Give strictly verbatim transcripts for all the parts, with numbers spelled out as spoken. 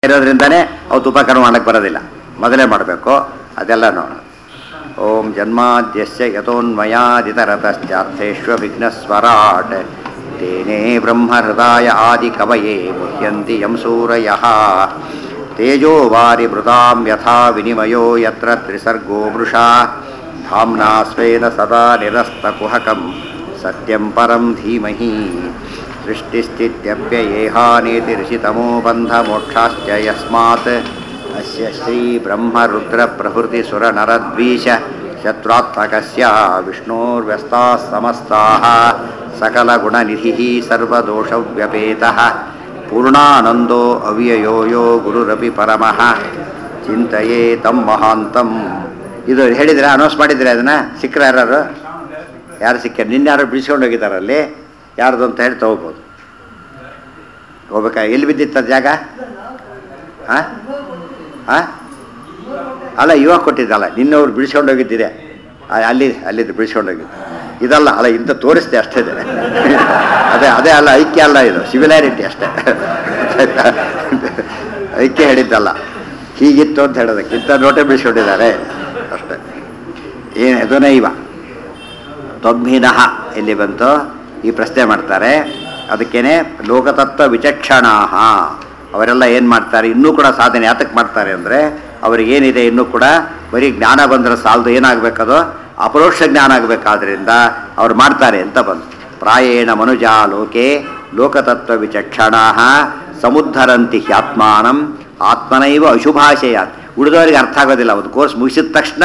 ಇರೋದ್ರಿಂದನೇ ಅವತ್ತು ಉಪಕರ್ಮ ಮಾಡಕ್ಕೆ ಬರೋದಿಲ್ಲ. ಮೊದಲೇ ಮಾಡಬೇಕು. ಅದೆಲ್ಲ ನೋಡೋಣ. ಓಂ ಜನ್ಮಾದ್ಯಸ್ಯ ಯತೋನ್ಮಯಾದಿತರತಶ್ಚಾರ್ಥೇಶ್ವ ವಿಘ್ನಸ್ವರಾಟ್ ತೇನೇ ಬ್ರಹ್ಮಹೃದಾಯ ಆದಿ ಕವಯೇ ಮುಹ್ಯಂತಿ ಯಂ ಸೂರಯಃ ತೇಜೋ ವಾರಿ ಮೃದಾಂ ಯಥಾ ವಿನಿಮಯೋ ಯತ್ರ ತ್ರಿಸರ್ಗೋ ಮೃಷಾ ಧಾಮ್ನಾ ಸ್ವೇನ ಸದಾ ನಿರಸ್ತಕುಹಕಂ ಸತ್ಯಂ ಪರಂ ಧೀಮಹಿ ಸೃಷ್ಟಿಸ್ಥಿತ್ಯಪ್ಯಯೇಹಾನೇತಿ ಋಷಿತಮೋ ಬಂಧಮೋಕ್ಷಾಶ್ಚ ಯಸ್ಮಾತ್ ಅಸ್ಯ ಶ್ರೀ ಬ್ರಹ್ಮರುದ್ರ ಪ್ರಭೃತಿ ಸುರ ನರದ್ವೀಷ ಶತ್ರುತ್ಮಕಸ್ಯ ವಿಷ್ಣೋರ್ವ್ಯಸ್ತಾಃ ಸಮಸ್ತಾಃ ಸಕಲಗುಣನಿಧಿಃ ಸರ್ವದೋಷವ್ಯಪೇತಃ ಪೂರ್ಣಾನಂದೋ ಅವ್ಯಯೋ ಯೋ ಗುರುರಪಿ ಪರಮಃ ಚಿಂತಯೇ ತಂ ಮಹಾಂತಂ. ಇದು ಹೇಳಿದರೆ ಅನೌನ್ಸ್ ಮಾಡಿದರೆ ಅದನ್ನು ಸಿಕ್ಕರೆ ಯಾರು ಯಾರು ಸಿಕ್ಕಾರೆ ನಿನ್ನೆ ಯಾರು ಬಿಡಿಸ್ಕೊಂಡು ಹೋಗಿದ್ದಾರಲ್ಲಿ ಯಾರ್ದು ಅಂತ ಹೇಳಿ ತೊಗೋಬೋದು. ಹೋಗ್ಬೇಕಾ? ಎಲ್ಲಿ ಬಿದ್ದಿತ್ತು ಜಾಗ? ಹಾಂ ಹಾಂ ಅಲ್ಲ, ಇವಾಗ ಕೊಟ್ಟಿದ್ದಲ್ಲ, ನಿನ್ನೆ ಅವ್ರು ಬಿಡಿಸ್ಕೊಂಡು ಹೋಗಿದ್ದಿದೆ ಅಲ್ಲಿ ಅಲ್ಲಿದ್ದು ಬಿಡಿಸ್ಕೊಂಡು ಹೋಗಿದ್ದು ಇದಲ್ಲ ಅಲ್ಲ, ಇಂಥ ತೋರಿಸ್ದೆ ಅಷ್ಟೇ. ಅದೇ ಅದೇ ಅಲ್ಲ, ಐಕ್ಯ ಅಲ್ಲ, ಇದು ಸಿವಿಲಾರಿಟಿ ಅಷ್ಟೇ. ಐಕ್ಯ ಹೇಳಿದ್ದಲ್ಲ, ಹೀಗಿತ್ತು ಅಂತ ಹೇಳೋದಕ್ಕೆ ಇಂಥ ನೋಟೆ ಬಿಡಿಸ್ಕೊಂಡಿದ್ದಾರೆ ಅಷ್ಟೇ. ಏನು ಅದನ್ನೇ ಇವ ತ್ವಮ್ಹಿನಃ ಎಲ್ಲಿ ಬಂತು ಈ ಪ್ರಶ್ನೆ ಮಾಡ್ತಾರೆ. ಅದಕ್ಕೇನೆ ಲೋಕತತ್ವ ವಿಚಕ್ಷಣಾಹ ಅವರೆಲ್ಲ ಏನು ಮಾಡ್ತಾರೆ, ಇನ್ನೂ ಕೂಡ ಸಾಧನೆ ಯಾತಕ್ಕೆ ಮಾಡ್ತಾರೆ ಅಂದರೆ ಅವರಿಗೇನಿದೆ ಇನ್ನೂ ಕೂಡ ಬರೀ ಜ್ಞಾನ ಬಂದರೆ ಸಾಲದು, ಏನಾಗಬೇಕದು ಅಪರೋಕ್ಷ ಜ್ಞಾನ ಆಗಬೇಕಾದ್ರಿಂದ ಅವ್ರು ಮಾಡ್ತಾರೆ ಅಂತ ಬಂತು. ಪ್ರಾಯೇಣ ಮನುಜಾ ಲೋಕೆ ಲೋಕತತ್ವ ವಿಚಕ್ಷಣಾಹ ಸಮುದ್ಧರಂತಿ ಹ್ಯಾತ್ಮಾನಂ ಆತ್ಮನೈವ ಅಶುಭಾಶಯಾತ್. ಉಳಿದವರಿಗೆ ಅರ್ಥ ಆಗೋದಿಲ್ಲ. ಒಂದು ಕೋರ್ಸ್ ಮುಗಿಸಿದ ತಕ್ಷಣ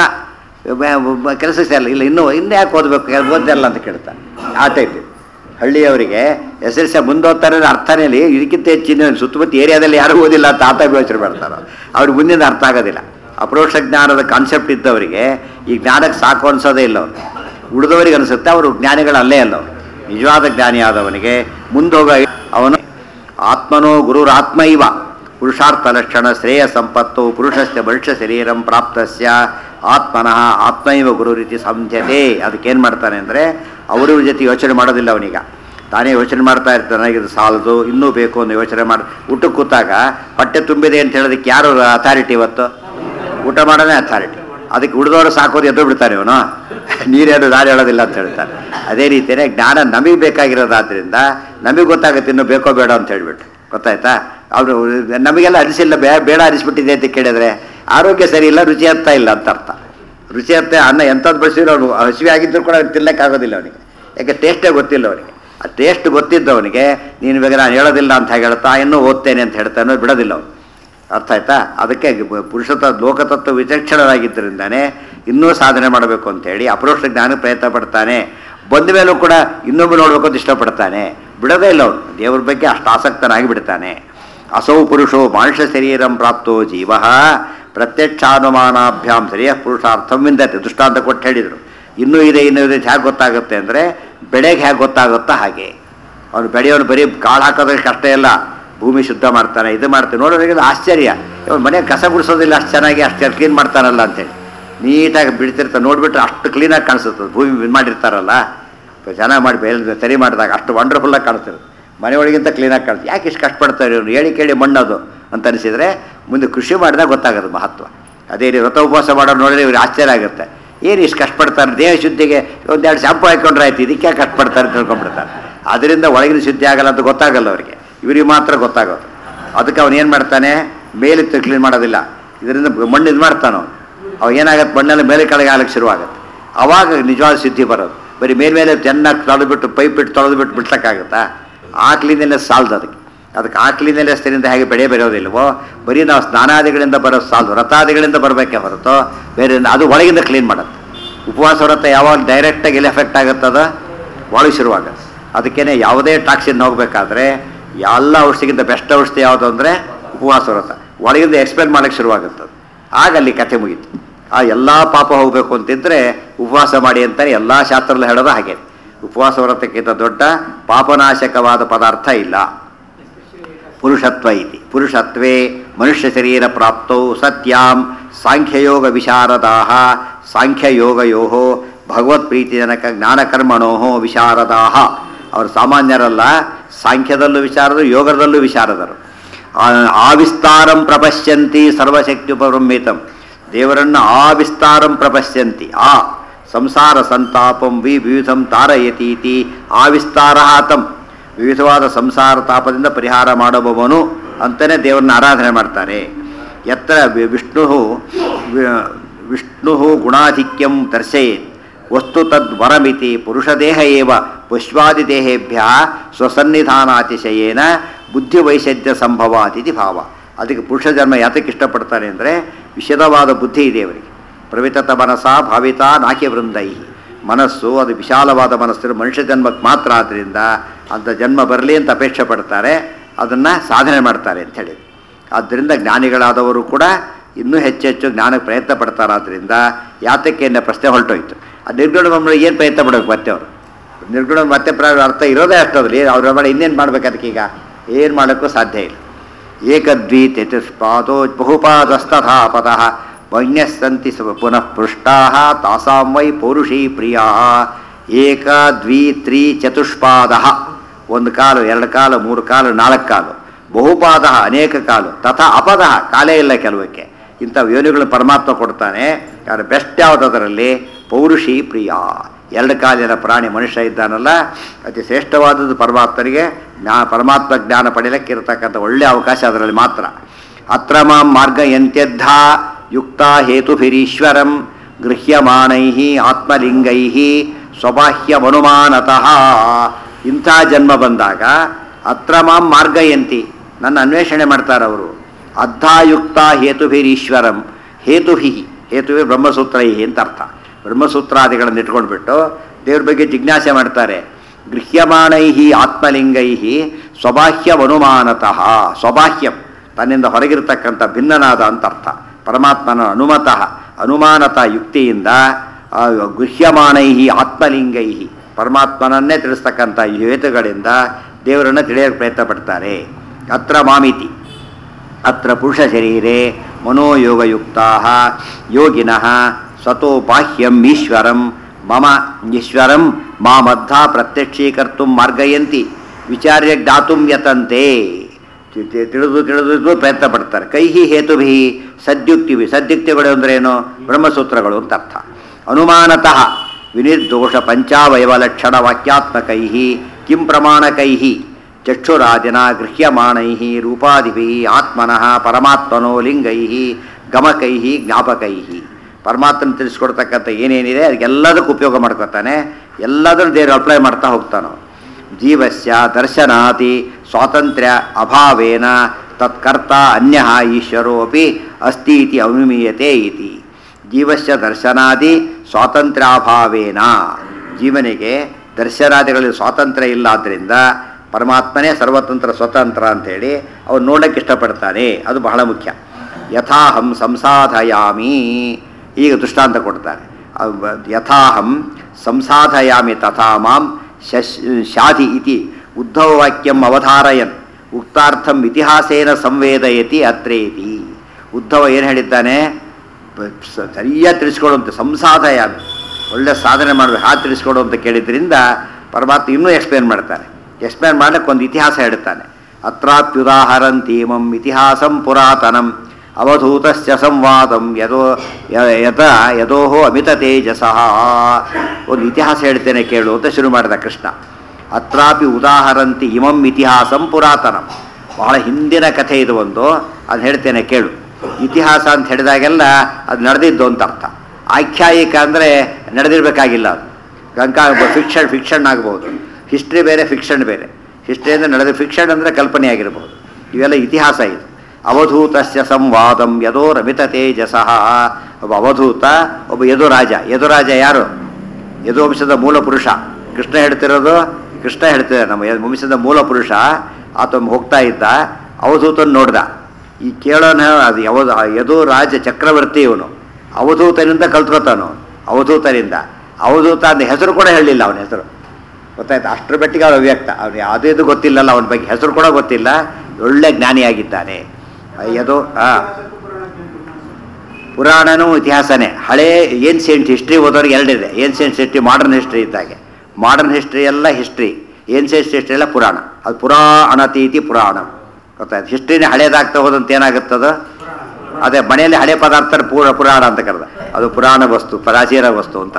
ಕೆಲಸ ಸೇರಲ್ಲ, ಇಲ್ಲ ಇನ್ನೂ ಇನ್ನೂ ಯಾಕೆ ಓದಬೇಕು, ಓದಲ್ಲ ಅಂತ ಕೇಳ್ತಾರೆ. ಆ ಟೈಪ್ ಹಳ್ಳಿಯವರಿಗೆ ಎಸ್ ಎಲ್ ಸಿ ಮುಂದೆ ಓದ್ತಾರೆ ಅರ್ಥನೇ ಇಲ್ಲ. ಇದಕ್ಕಿಂತ ಹೆಚ್ಚಿನ ಸುತ್ತಮುತ್ತ ಏರಿಯಾದಲ್ಲಿ ಯಾರೂ ಓದಿಲ್ಲ ಅಂತ ಆತ ಯೋಚನೆ ಮಾಡ್ತಾರೆ. ಅವ್ರಿಗೆ ಮುಂದಿನ ಅರ್ಥ ಆಗೋದಿಲ್ಲ. ಅಪರೋಕ್ಷ ಜ್ಞಾನದ ಕಾನ್ಸೆಪ್ಟ್ ಇದ್ದವರಿಗೆ ಈ ಜ್ಞಾನಕ್ಕೆ ಸಾಕು ಅನಿಸೋದೇ ಇಲ್ಲ. ಅವರು ಉಳಿದವರಿಗೆ ಅನಿಸುತ್ತೆ ಅವರು ಜ್ಞಾನಿಗಳು ಅಲ್ಲೇ ಅಲ್ಲ. ಅವರು ನಿಜವಾದ ಜ್ಞಾನಿ ಆದವನಿಗೆ ಮುಂದೋಗ ಅವನು ಆತ್ಮನೋ ಗುರುರಾತ್ಮ ಇವ ಪುರುಷಾರ್ಥ ಲಕ್ಷಣ ಶ್ರೇಯ ಸಂಪತ್ತು ಪುರುಷಸ್ಯ ಭವಿಷ್ಯ ಶರೀರಂ ಪ್ರಾಪ್ತಸ್ಯ ಆತ್ಮನಃ ಆತ್ಮೈವ ಗುರು ರೀತಿ ಸಂಧ್ಯತೆ. ಅದಕ್ಕೇನು ಮಾಡ್ತಾನೆ ಅಂದರೆ ಅವರ ಜೊತೆ ಯೋಚನೆ ಮಾಡೋದಿಲ್ಲ. ಅವನೀಗ ತಾನೇ ಯೋಚನೆ ಮಾಡ್ತಾ ಇರ್ತಾನೆ, ಇದು ಸಾಲದು ಇನ್ನೂ ಬೇಕು ಅಂತ ಯೋಚನೆ ಮಾಡಿ ಊಟಕ್ಕೆ ಕೂತಾಗ ಹೊಟ್ಟೆ ತುಂಬಿದೆ ಅಂತ ಹೇಳೋದಕ್ಕೆ ಯಾರು ಅಥಾರಿಟಿ? ಇವತ್ತು ಊಟ ಮಾಡೋದೇ ಅಥಾರಿಟಿ. ಅದಕ್ಕೆ ಉಳಿದವರು ಸಾಕೋದು ಎದ್ದು ಬಿಡ್ತಾನೆ ಇವನು, ನೀರೇನು ನಾನು ಹೇಳೋದಿಲ್ಲ ಅಂತ ಹೇಳ್ತಾನೆ. ಅದೇ ರೀತಿಯೇ ಜ್ಞಾನ ನಮಗೆ ಬೇಕಾಗಿರೋದಾದ್ರಿಂದ ನಮಗೆ ಗೊತ್ತಾಗುತ್ತೆ ಇನ್ನೂ ಬೇಕೋ ಬೇಡ ಅಂತ ಹೇಳ್ಬಿಟ್ಟು. ಗೊತ್ತಾಯ್ತಾ? ಅವರು ನಮಗೆಲ್ಲ ಅನಿಸಿಲ್ಲ, ಬೇ ಬೇಡ ಅನಿಸ್ಬಿಟ್ಟಿದೆ ಅಂತ ಕೇಳಿದರೆ ಆರೋಗ್ಯ ಸರಿ ಇಲ್ಲ, ರುಚಿ ಹತ್ತಾ ಇಲ್ಲ ಅಂತ ಅರ್ಥ. ರುಚಿ ಹತ್ತೆ ಅನ್ನ ಎಂಥದ್ದು ಬಳಸಿದ್ರು ಅವನು ಹಸಿವೆ ಆಗಿದ್ದರೂ ಕೂಡ ತಿನ್ನಕ್ಕಾಗೋದಿಲ್ಲ ಅವನಿಗೆ. ಯಾಕೆ ಟೇಸ್ಟೇ ಗೊತ್ತಿಲ್ಲ ಅವನಿಗೆ. ಆ ಟೇಸ್ಟ್ ಗೊತ್ತಿದ್ದವನಿಗೆ ನೀನು ಬೇಗ ನಾನು ಹೇಳೋದಿಲ್ಲ ಅಂತ ಹೇಳ್ತಾ ಇನ್ನೂ ಓದ್ತೇನೆ ಅಂತ ಹೇಳ್ತಾನೋ ಬಿಡೋದಿಲ್ಲ ಅವನು. ಅರ್ಥ ಆಯ್ತಾ? ಅದಕ್ಕೆ ಪುರುಷತ ಲೋಕತತ್ವ ವಿಚಕ್ಷಣರಾಗಿದ್ದರಿಂದಾನೇ ಇನ್ನೂ ಸಾಧನೆ ಮಾಡಬೇಕು ಅಂತೇಳಿ ಅಪರೋಕ್ಷ ಜ್ಞಾನ ಪ್ರಯತ್ನ ಪಡ್ತಾನೆ. ಬಂದ ಮೇಲೂ ಕೂಡ ಇನ್ನೊಬ್ಬರು ನೋಡ್ಬೇಕು ಅಂತ ಇಷ್ಟಪಡ್ತಾನೆ, ಬಿಡೋದೇ ಇಲ್ಲ ಅವನು. ದೇವ್ರ ಬಗ್ಗೆ ಅಷ್ಟು ಆಸಕ್ತನಾಗಿ ಬಿಡ್ತಾನೆ. ಅಸೌ ಪುರುಷೋ ಮಾನುಷ ಶರೀರಂ ಪ್ರಾಪ್ತೋ ಜೀವ ಪ್ರತ್ಯಕ್ಷಾನುಮಾನಾಭ್ಯಾಂ ಶ್ರೇಯ ಪುರುಷಾರ್ಥಂ ವಿಂದತೆ. ದೃಷ್ಟಾಂತ ಕೊಟ್ಟು ಹೇಳಿದರು. ಇನ್ನೂ ಇದೆ ಇನ್ನೂ ಇದೆ ಹೇಗೆ ಗೊತ್ತಾಗುತ್ತೆ ಅಂದರೆ ಬೆಳೆಗೆ ಹೇಗೆ ಗೊತ್ತಾಗುತ್ತೋ ಹಾಗೆ. ಅವನು ಬೆಳೆಯೋನು ಬರೀ ಕಾಳು ಹಾಕೋದಕ್ಕೆ ಅಷ್ಟೇ ಇಲ್ಲ, ಭೂಮಿ ಶುದ್ಧ ಮಾಡ್ತಾನೆ, ಇದು ಮಾಡ್ತಾನೆ. ನೋಡೋರಿಗೆ ಆಶ್ಚರ್ಯ, ಇವನು ಮನೆ ಕಸ ಗುಡಿಸೋದಿಲ್ಲ ಅಷ್ಟು ಚೆನ್ನಾಗಿ, ಅಷ್ಟು ಕ್ಲೀನ್ ಮಾಡ್ತಾನಲ್ಲ ಅಂತೇಳಿ ನೀಟಾಗಿ ಬಿಡ್ತಿರ್ತಾನೆ. ನೋಡಿಬಿಟ್ರೆ ಅಷ್ಟು ಕ್ಲೀನಾಗಿ ಕಾಣಿಸುತ್ತದೆ. ಭೂಮಿ ಇದು ಮಾಡಿರ್ತಾರಲ್ಲ ಚೆನ್ನಾಗಿ ಮಾಡಿ ಬೇರೆ ಸರಿ ಮಾಡಿದಾಗ ಅಷ್ಟು ವಂಡರ್ಫುಲ್ಲಾಗಿ ಕಾಣಿಸ್ತಿರುತ್ತೆ. ಮನೆಯೊಳಗಿಂತ ಕ್ಲೀನಾಗಿ ಕಾಣಿಸ್ತು. ಯಾಕೆ ಇಷ್ಟು ಕಷ್ಟಪಡ್ತಾರೆ ಇವನು, ಹೇಳಿ ಕೇಳಿ ಮಣ್ಣದು ಅಂತ ಅನಿಸಿದರೆ ಮುಂದೆ ಕೃಷಿ ಮಾಡಿದಾಗ ಗೊತ್ತಾಗೋದು ಮಹತ್ವ. ಅದೇ ರೀತಿ ವ್ರತ ಉಪವಾಸ ಮಾಡೋರು ನೋಡಿದ್ರೆ ಇವ್ರಿಗೆ ಆಶ್ಚರ್ಯ ಆಗುತ್ತೆ. ಏನು ಇಷ್ಟು ಕಷ್ಟಪಡ್ತಾರೆ, ದೇಹ ಶುದ್ಧಿಗೆ ಒಂದೆರಡು ಶಾಂಪು ಹಾಕೊಂಡ್ರೆ ಆಯ್ತು, ಇದಕ್ಕೆ ಕಷ್ಟಪಡ್ತಾರೆ ಅಂತ ತಿಳ್ಕೊಂಡ್ಬಿಡ್ತಾರೆ. ಅದರಿಂದ ಒಳಗಿನ ಶುದ್ಧಿ ಆಗಲ್ಲ ಅಂತ ಗೊತ್ತಾಗಲ್ಲ ಅವರಿಗೆ, ಇವರಿಗೆ ಮಾತ್ರ ಗೊತ್ತಾಗೋದು. ಅದಕ್ಕೆ ಅವನು ಏನು ಮಾಡ್ತಾನೆ, ಮೇಲಿತ್ತು ಕ್ಲೀನ್ ಮಾಡೋದಿಲ್ಲ, ಇದರಿಂದ ಮಣ್ಣು ಇದು ಮಾಡ್ತಾನೋ ಅವ ಏನಾಗುತ್ತೆ, ಮಣ್ಣೆಲ್ಲ ಮೇಲೆ ಕೆಳಗೆ ಆಗಲಿಕ್ಕೆ ಶುರುವಾಗುತ್ತೆ. ಆವಾಗ ನಿಜವಾದ ಶುದ್ಧಿ ಬರೋದು. ಬರೀ ಮೇಲ್ಮೇಲೆ ಚೆನ್ನಾಗಿ ತೊಳೆದುಬಿಟ್ಟು ಪೈಪ್ ಬಿಟ್ಟು ತೊಳೆದುಬಿಟ್ಟು ಬಿಡ್ಸೋಕ್ಕಾಗುತ್ತಾ? ಆ ಕ್ಲೀನೆಲ್ಲ ಸಾಲದು. ಅದಕ್ಕೆ ಅದಕ್ಕೆ ಆ ಕ್ಲೀನೆಲೆಸ್ತಿನಿಂದ ಹೇಗೆ ಬೆಳೆ ಬೆಳೆಯೋದಿಲ್ವೋ, ಬರೀ ನಾವು ಸ್ನಾನಾದಿಗಳಿಂದ ಬರೋ ಸಾಲದು, ವ್ರತಾದಿಗಳಿಂದ ಬರಬೇಕೆ ಹೊರತು ಬೇರೆ ಅದು ಒಳಗಿಂದ ಕ್ಲೀನ್ ಮಾಡುತ್ತೆ. ಉಪವಾಸ ವ್ರತ ಯಾವಾಗ ಡೈರೆಕ್ಟಾಗಿ ಎಲ್ಲಿ ಎಫೆಕ್ಟ್ ಆಗುತ್ತದ, ಒಳಗೆ ಶುರುವಾಗುತ್ತೆ. ಅದಕ್ಕೇ ಯಾವುದೇ ಟಾಕ್ಸಿನ್ ಹೋಗಬೇಕಾದ್ರೆ ಎಲ್ಲ ಔಷಧಿಗಿಂತ ಬೆಸ್ಟ್ ಔಷಧಿ ಯಾವುದು ಅಂದರೆ ಉಪವಾಸ ವ್ರತ. ಒಳಗಿಂದ ಎಕ್ಸ್ಪೆಲ್ ಮಾಡೋಕ್ಕೆ ಶುರುವಾಗುತ್ತದೆ. ಆಗ ಅಲ್ಲಿ ಕಥೆ ಮುಗೀತು. ಆ ಎಲ್ಲ ಪಾಪ ಹೋಗಬೇಕು ಅಂತಿದ್ದರೆ ಉಪವಾಸ ಮಾಡಿ ಅಂತಾರೆ ಎಲ್ಲ ಶಾಸ್ತ್ರದಲ್ಲಿ ಹೇಳೋದು ಹಾಗೆ. ಉಪವಾಸ ವ್ರತಕ್ಕಿಂತ ದೊಡ್ಡ ಪಾಪನಾಶಕವಾದ ಪದಾರ್ಥ ಇಲ್ಲ. ಪುರುಷತ್ವ ಇತಿ ಪುರುಷತ್ವೇ ಮನುಷ್ಯ ಶರೀರ ಪ್ರಾಪ್ತೌ ಸತ್ಯಾಂ ಸಾಂಖ್ಯಯೋಗ ವಿಶಾರದಾಹ ಸಾಂಖ್ಯಯೋಗಯೋ ಭಗವತ್ ಪ್ರೀತಿಜನಕ ಜ್ಞಾನಕರ್ಮಣೋ ವಿಶಾರದಾಹ. ಅವರು ಸಾಮಾನ್ಯರಲ್ಲ, ಸಾಂಖ್ಯದಲ್ಲೂ ವಿಚಾರದರು, ಯೋಗದಲ್ಲೂ ವಿಚಾರದರು. ಆವಿಸ್ತಾರಂ ಪ್ರಪಶ್ಯಂತಿ ಸರ್ವಶಕ್ತಿ ಉಪಬ್ರಹ್ಮಿತಂ, ದೇವರನ್ನು ಆವಿಸ್ತಾರಂ ಪ್ರಪಶ್ಯಂತಿ, ಆ ಸಂಸಾರ ಸಂತಾಪಂ ವಿ ವಿವಿಧಂ ತಾರಯತೀತಿ ಆವಿಸ್ತಾರ ತಂ, ವಿವಿಧವಾದ ಸಂಸಾರ ತಾಪದಿಂದ ಪರಿಹಾರ ಮಾಡುವವನು ಅಂತಲೇ ದೇವರನ್ನ ಆರಾಧನೆ ಮಾಡ್ತಾರೆ. ಯತ್ರ ವಿಷ್ಣು ವಿಷ್ಣು ಗುಣಾಧಿಕ್ಯಂ ದರ್ಶಯೇತ್ ವಸ್ತು ತದ್ವರಮಿತಿ ಪುರುಷದೇಹ ಏವ ಪುಷ್ಪಾದಿದೇಹೇಭ್ಯ ಸ್ವಸನ್ನಿಧಾನಾತಿಶಯೇನ ಬುದ್ಧಿವೈಷಜ್ಯ ಸಂಭವಾತಿಥಿ ಭಾವ. ಅದಕ್ಕೆ ಪುರುಷ ಜನ್ಮ ಯಾತಕ್ಕೆ ಇಷ್ಟಪಡ್ತಾರೆ ಅಂದರೆ ವಿಶದವಾದ ಬುದ್ಧಿ ಇದೆ ಅವರಿಗೆ. ಪ್ರವಿತತ ಮನಸ ಭಾವಿತ ನಾಕ್ಯ ವೃಂದೈ, ಮನಸ್ಸು ಅದು ವಿಶಾಲವಾದ ಮನಸ್ಸು ಮನುಷ್ಯ ಜನ್ಮಕ್ಕೆ ಮಾತ್ರ, ಆದ್ದರಿಂದ ಅಂಥ ಜನ್ಮ ಬರಲಿ ಅಂತ ಅಪೇಕ್ಷೆ ಪಡ್ತಾರೆ, ಅದನ್ನು ಸಾಧನೆ ಮಾಡ್ತಾರೆ ಅಂಥೇಳಿ. ಆದ್ದರಿಂದ ಜ್ಞಾನಿಗಳಾದವರು ಕೂಡ ಇನ್ನೂ ಹೆಚ್ಚೆಚ್ಚು ಜ್ಞಾನಕ್ಕೆ ಪ್ರಯತ್ನ ಪಡ್ತಾರಾದ್ದರಿಂದ ಯಾತಕ್ಕೆ ಅನ್ನೋ ಪ್ರಶ್ನೆ ಹೊರಟೋಯ್ತು. ಆ ನಿರ್ಗುಣ ಬ್ರಹ್ಮ ಏನು ಪ್ರಯತ್ನ ಪಡಬೇಕು ಮತ್ತೆ ಅವರು? ನಿರ್ಗುಣ ಮತ್ತೆ ಪ್ರ ಅರ್ಥ ಇರೋದೇ ಅಷ್ಟದ್ರಲ್ಲಿ, ಅವ್ರ ಮಾಡಿ ಇನ್ನೇನು ಮಾಡ್ಬೇಕು ಅದಕ್ಕೀಗ? ಏನು ಮಾಡೋಕ್ಕೂ ಸಾಧ್ಯ ಇಲ್ಲ. ಏಕದ್ವಿ ಚತುಷ್ಪಾದೋ ಬಹುಪಾದಸ್ತಥಾ ಪದಃ ವೈನ್ಯಸ್ಸಂತಿ ಪುನಃ ಪೃಷ್ಟಾ ತಾಸಾಂ ವೈ ಪೌರುಷೀ ಪ್ರಿಯಾ. ಏಕ ದ್ವಿ ತ್ರಿ ಚತುಷ್ಪಾದ, ಒಂದು ಕಾಲು, ಎರಡು ಕಾಲು, ಮೂರು ಕಾಲು, ನಾಲ್ಕು ಕಾಲು, ಬಹುಪಾದ ಅನೇಕ ಕಾಲು, ತಥಾ ಅಪದ ಕಾಲೇ ಇಲ್ಲ ಕೆಲವಕ್ಕೆ. ಇಂಥ ಯೋನಿಗಳು ಪರಮಾತ್ಮ ಕೊಡ್ತಾನೆ. ಯಾರು ಬೆಸ್ಟ್ ಯಾವುದರಲ್ಲಿ? ಪೌರುಷಿ ಪ್ರಿಯ, ಎರಡು ಕಾಲಿನ ಪ್ರಾಣಿ ಮನುಷ್ಯ ಇದ್ದಾನಲ್ಲ, ಅತಿ ಶ್ರೇಷ್ಠವಾದದ್ದು ಪರಮಾತ್ಮನಿಗೆ ಜ್ಞಾ ಪರಮಾತ್ಮ ಜ್ಞಾನ ಪಡೆಯಲಿಕ್ಕೆ ಇರತಕ್ಕಂಥ ಒಳ್ಳೆಯ ಅವಕಾಶ ಅದರಲ್ಲಿ ಮಾತ್ರ. ಅತ್ರ ಮಾಂ ಮಾರ್ಗ ಎಂತ್ಯದ್ಧ ಯುಕ್ತ ಹೇತುಭಿರೀಶ್ವರಂ ಗೃಹ್ಯಮಾನೈ ಆತ್ಮಲಿಂಗೈ ಸ್ವಬಾಹ್ಯವನುಮಾನತಃ. ಇಂಥ ಜನ್ಮ ಬಂದಾಗ ಅತ್ರ ಮಾಂ ಮಾರ್ಗಯಂತಿ, ನನ್ನ ಅನ್ವೇಷಣೆ ಮಾಡ್ತಾರವರು. ಅದ್ಧಾಯುಕ್ತ ಹೇತುಭಿರೀಶ್ವರಂ, ಹೇತುಭಿ ಹೇತುವೆ ಬ್ರಹ್ಮಸೂತ್ರೈ ಅಂತ ಅರ್ಥ. ಬ್ರಹ್ಮಸೂತ್ರಾದಿಗಳನ್ನು ಇಟ್ಕೊಂಡ್ಬಿಟ್ಟು ದೇವ್ರ ಬಗ್ಗೆ ಜಿಜ್ಞಾಸೆ ಮಾಡ್ತಾರೆ. ಗೃಹ್ಯಮಾಣೈ ಆತ್ಮಲಿಂಗೈ ಸ್ವಬಾಹ್ಯವನುಮಾನತಃ, ಸ್ವಬಾಹ್ಯಂ ತನ್ನಿಂದ ಹೊರಗಿರ್ತಕ್ಕಂಥ ಭಿನ್ನನಾದ ಅಂತ ಅರ್ಥ. ಪರಮಾತ್ಮನ ಅನುಮತಃ ಅನುಮಾನತ ಯುಕ್ತಿಯಿಂದ ಗೃಹ್ಯಮಾಣೈ ಆತ್ಮಲಿಂಗೈ ಪರಮಾತ್ಮನನ್ನೇ ತಿಳಿಸ್ತಕ್ಕಂಥ ಹೇತುಗಳಿಂದ ದೇವರನ್ನು ತಿಳಿಯೋಕ್ಕೆ ಪ್ರಯತ್ನ ಪಡ್ತಾರೆ. ಅತ್ರ ಮಾಮಿತಿ ಅತ್ರ ಪುರುಷ ಶರೀರೆ ಮನೋಯೋಗಯುಕ್ತಾ ಯೋಗಿನಃ ಸ್ವತೋ ಬಾಹ್ಯಂ ಈಶ್ವರಂ ಮಮ ಈಶ್ವರಂ ಮಾಮದ್ಧ ಪ್ರತ್ಯಕ್ಷೀಕರ್ತು ಮಾರ್ಗಯಂತಿ ವಿಚಾರ್ಯ ಜ್ಞಾತುಂ ಯತಂತೆ. ತಿಳಿದು ತಿಳಿದು ಪ್ರಯತ್ನ ಪಡ್ತಾರೆ. ಕೈಹಿ ಹೇತುಭಿ ಸದ್ಯುಕ್ತಿವಿ, ಸದ್ಯುಕ್ತಿಗಳು ಅಂದ್ರೇನು? ಬ್ರಹ್ಮಸೂತ್ರಗಳು ಅಂತ ಅರ್ಥ. ಅನುಮಾನತಃ ವಿನಿರ್ದೋಷ ಪಂಚಾವಯವ ಲಕ್ಷಣ ವಾಕ್ಯಾತ್ಮಕೈ ಕಿಂ ಪ್ರಮಾಣಕೈ ಚಕ್ಷುರಾದಿನ ಗೃಹ್ಯಮಾಣೈ ರೂಪಾದಿಭಿ ಆತ್ಮನಃ ಪರಮಾತ್ಮನೋ ಲಿಂಗೈ ಗಮಕೈ ಜ್ಞಾಪಕೈ. ಪರಮಾತ್ಮನ ತಿಳಿಸ್ಕೊಡ್ತಕ್ಕಂಥ ಏನೇನಿದೆ ಅದಕ್ಕೆಲ್ಲದಕ್ಕೂ ಉಪಯೋಗ ಮಾಡ್ಕೊತಾನೆ, ಎಲ್ಲದನ್ನು ದೇವರು ಅಪ್ಲೈ ಮಾಡ್ತಾ ಹೋಗ್ತಾನೋ. ಜೀವಸ್ಯ ದರ್ಶನಾತಿ ಸ್ವಾತಂತ್ರ್ಯ ಅಭಾವೇನ ತತ್ಕರ್ತ ಅನ್ಯ ಈಶ್ವರೋ ಅಪಿ ಅಸ್ತಿ ಇತಿ ಅನುಮೀಯತೆ ಇತಿ. ಜೀವಸ್ಯ ದರ್ಶನಾದಿ ಸ್ವಾತಂತ್ರ್ಯಾಭಾವೇನ, ಜೀವನಿಗೆ ದರ್ಶನಾದಿಗಳಲ್ಲಿ ಸ್ವಾತಂತ್ರ್ಯ ಇಲ್ಲ, ಆದ್ದರಿಂದ ಪರಮಾತ್ಮನೇ ಸರ್ವತಂತ್ರ ಸ್ವತಂತ್ರ ಅಂಥೇಳಿ ಅವನು ನೋಡೋಕ್ಕೆ ಇಷ್ಟಪಡ್ತಾನೆ. ಅದು ಬಹಳ ಮುಖ್ಯ. ಯಥಾಹಂ ಸಂಸಾಧಯಾಮಿ, ಈಗ ದೃಷ್ಟಾಂತ ಕೊಡ್ತಾರೆ. ಯಥಾಹಂ ಸಂಸಾಧಯಾಮಿ ತಥಾ ಮಾಂ ಶಶ್ ಶಾಧಿ ಇತಿ ಉದ್ಧವ ವಾಕ್ಯಂ ಅವಧಾರಯನ್ ಉಕ್ತಾರ್ಥಂ ಇತಿಹಾಸೇನ ಸಂವೇದಯತಿ ಅತ್ರೇತಿ. ಉದ್ಧವ ಏನು ಹೇಳಿದ್ದಾನೆ? ಸರಿಯಾಗಿ ತಿಳಿಸ್ಕೊಡುವಂತೆ ಸಂಸಾಧಯಾಮಿ, ಒಳ್ಳೆ ಸಾಧನೆ ಮಾಡಬೇಕು, ಹಾಗೆ ತಿಳಿಸ್ಕೊಡು ಅಂತ ಕೇಳಿದ್ರಿಂದ ಪರಮಾತ್ಮ ಇನ್ನೂ ಎಕ್ಸ್ಪ್ಲೇನ್ ಮಾಡ್ತಾನೆ. ಎಕ್ಸ್ಪ್ಲೇನ್ ಮಾಡಕ್ಕೆ ಒಂದು ಇತಿಹಾಸ ಹೇಳ್ತಾನೆ. ಅತ್ರಾಪ್ಯುದಾಹರಂತೀಮಂ ಇತಿಹಾಸಂ ಪುರಾತನಂ ಅವಧೂತಸ್ಯ ಸಂವಾದಂ ಯದೋ ಯಥ ಯದೋಹೋ ಅಮಿತ ತೇಜಸಃ. ಒಂದು ಇತಿಹಾಸ ಹೇಳ್ತೇನೆ ಕೇಳು ಅಂತ ಶುರು ಮಾಡಿದ ಕೃಷ್ಣ. ಅತ್ರಾಪಿ ಉದಾಹರಂತಿ ಇಮಂ ಇತಿಹಾಸಂ ಪುರಾತನಂ, ಬಹಳ ಹಿಂದಿನ ಕಥೆ ಇದು ಒಂದು, ಅದು ಹೇಳ್ತೇನೆ ಕೇಳು. ಇತಿಹಾಸ ಅಂತ ಹೇಳಿದಾಗೆಲ್ಲ ಅದು ನಡೆದಿದ್ದು ಅಂತ ಅರ್ಥ. ಆಖ್ಯಾಯಿಕ ಅಂದರೆ ನಡೆದಿರಬೇಕಾಗಿಲ್ಲ, ಅದು ಗಂಕಾ ಫಿಕ್ಷನ್ ಫಿಕ್ಷನ್ ಆಗ್ಬೋದು. ಹಿಸ್ಟ್ರಿ ಬೇರೆ, ಫಿಕ್ಷನ್ ಬೇರೆ. ಹಿಸ್ಟ್ರಿ ಅಂದರೆ ನಡೆದ, ಫಿಕ್ಷನ್ ಅಂದರೆ ಕಲ್ಪನೆ ಆಗಿರ್ಬೋದು. ಇವೆಲ್ಲ ಇತಿಹಾಸ ಇದು. ಅವಧೂತಸ್ಯ ಸಂವಾದಂ ಯದೋ ರಮಿತ ತೇಜಸಃ. ಒಬ್ಬ ಅವಧೂತ, ಒಬ್ಬ ಯದುರಾಜ. ಯದುರಾಜ ಯಾರು? ಯದುವಂಶದ ಮೂಲ ಪುರುಷ. ಕೃಷ್ಣ ಹೇಳ್ತಿರೋದು, ಕೃಷ್ಣ ಹೇಳ್ತಿದ್ದಾರೆ ನಮ್ಮ ವಂಶದ ಮೂಲ ಪುರುಷ. ಆತ ಹೋಗ್ತಾ ಇದ್ದ, ಅವಧೂತನ ನೋಡ್ದ. ಈ ಕೇಳೋನ ಅದು ಯಾವ ಯದು ರಾಜ ಚಕ್ರವರ್ತಿ ಇವನು, ಅವಧೂತನಿಂದ ಕಲ್ತ್ಕೋತಾನು. ಅವಧೂತನಿಂದ ಅವಧೂತ ಅಂತ ಹೆಸರು ಕೂಡ ಹೇಳಲಿಲ್ಲ, ಅವನ ಹೆಸರು ಗೊತ್ತಾಯ್ತು. ಅಷ್ಟರ ಮಟ್ಟಿಗೆ ಅವನು ಅವ್ಯಕ್ತ, ಅವನು ಯಾವುದೇ ಇದು ಗೊತ್ತಿಲ್ಲಲ್ಲ, ಅವನ ಬಗ್ಗೆ ಹೆಸರು ಕೂಡ ಗೊತ್ತಿಲ್ಲ. ಒಳ್ಳೆ ಜ್ಞಾನಿಯಾಗಿದ್ದಾನೆ. ಯದು ಹಾಂ, ಪುರಾಣನೂ ಇತಿಹಾಸನೇ. ಹಳೇ ಏನ್ಸಿಯಂಟ್ ಹಿಸ್ಟ್ರಿ ಓದೋರಿಗೆ ಎರಡಿದೆ. ಏನ್ಸಿಯಂಟ್ ಹಿಸ್ಟ್ರಿ, ಮಾಡರ್ನ್ ಹಿಸ್ಟ್ರಿ ಇದ್ದಾಗೆ. ಮಾಡರ್ನ್ ಹಿಸ್ಟ್ರಿ ಎಲ್ಲ ಹಿಸ್ಟ್ರಿ, ಏನ್ಸಿಯಂಟ್ ಹಿಸ್ಟ್ರಿ ಎಲ್ಲ ಪುರಾಣ. ಅದು ಪುರಾಣತೀತಿ ಪುರಾಣ. ಗೊತ್ತಾಯ್ತು. ಹಿಸ್ಟ್ರಿನೇ ಹಳೇದಾಗ್ತಾ ಹೋದಂತ ಏನಾಗುತ್ತದು, ಅದೇ ಮನೆಯಲ್ಲಿ ಹಳೆ ಪದಾರ್ಥ ಪೂರ ಪುರಾಣ ಅಂತ ಕರೆದ, ಅದು ಪುರಾಣ ವಸ್ತು, ಪ್ರಾಚೀನ ವಸ್ತು ಅಂತ.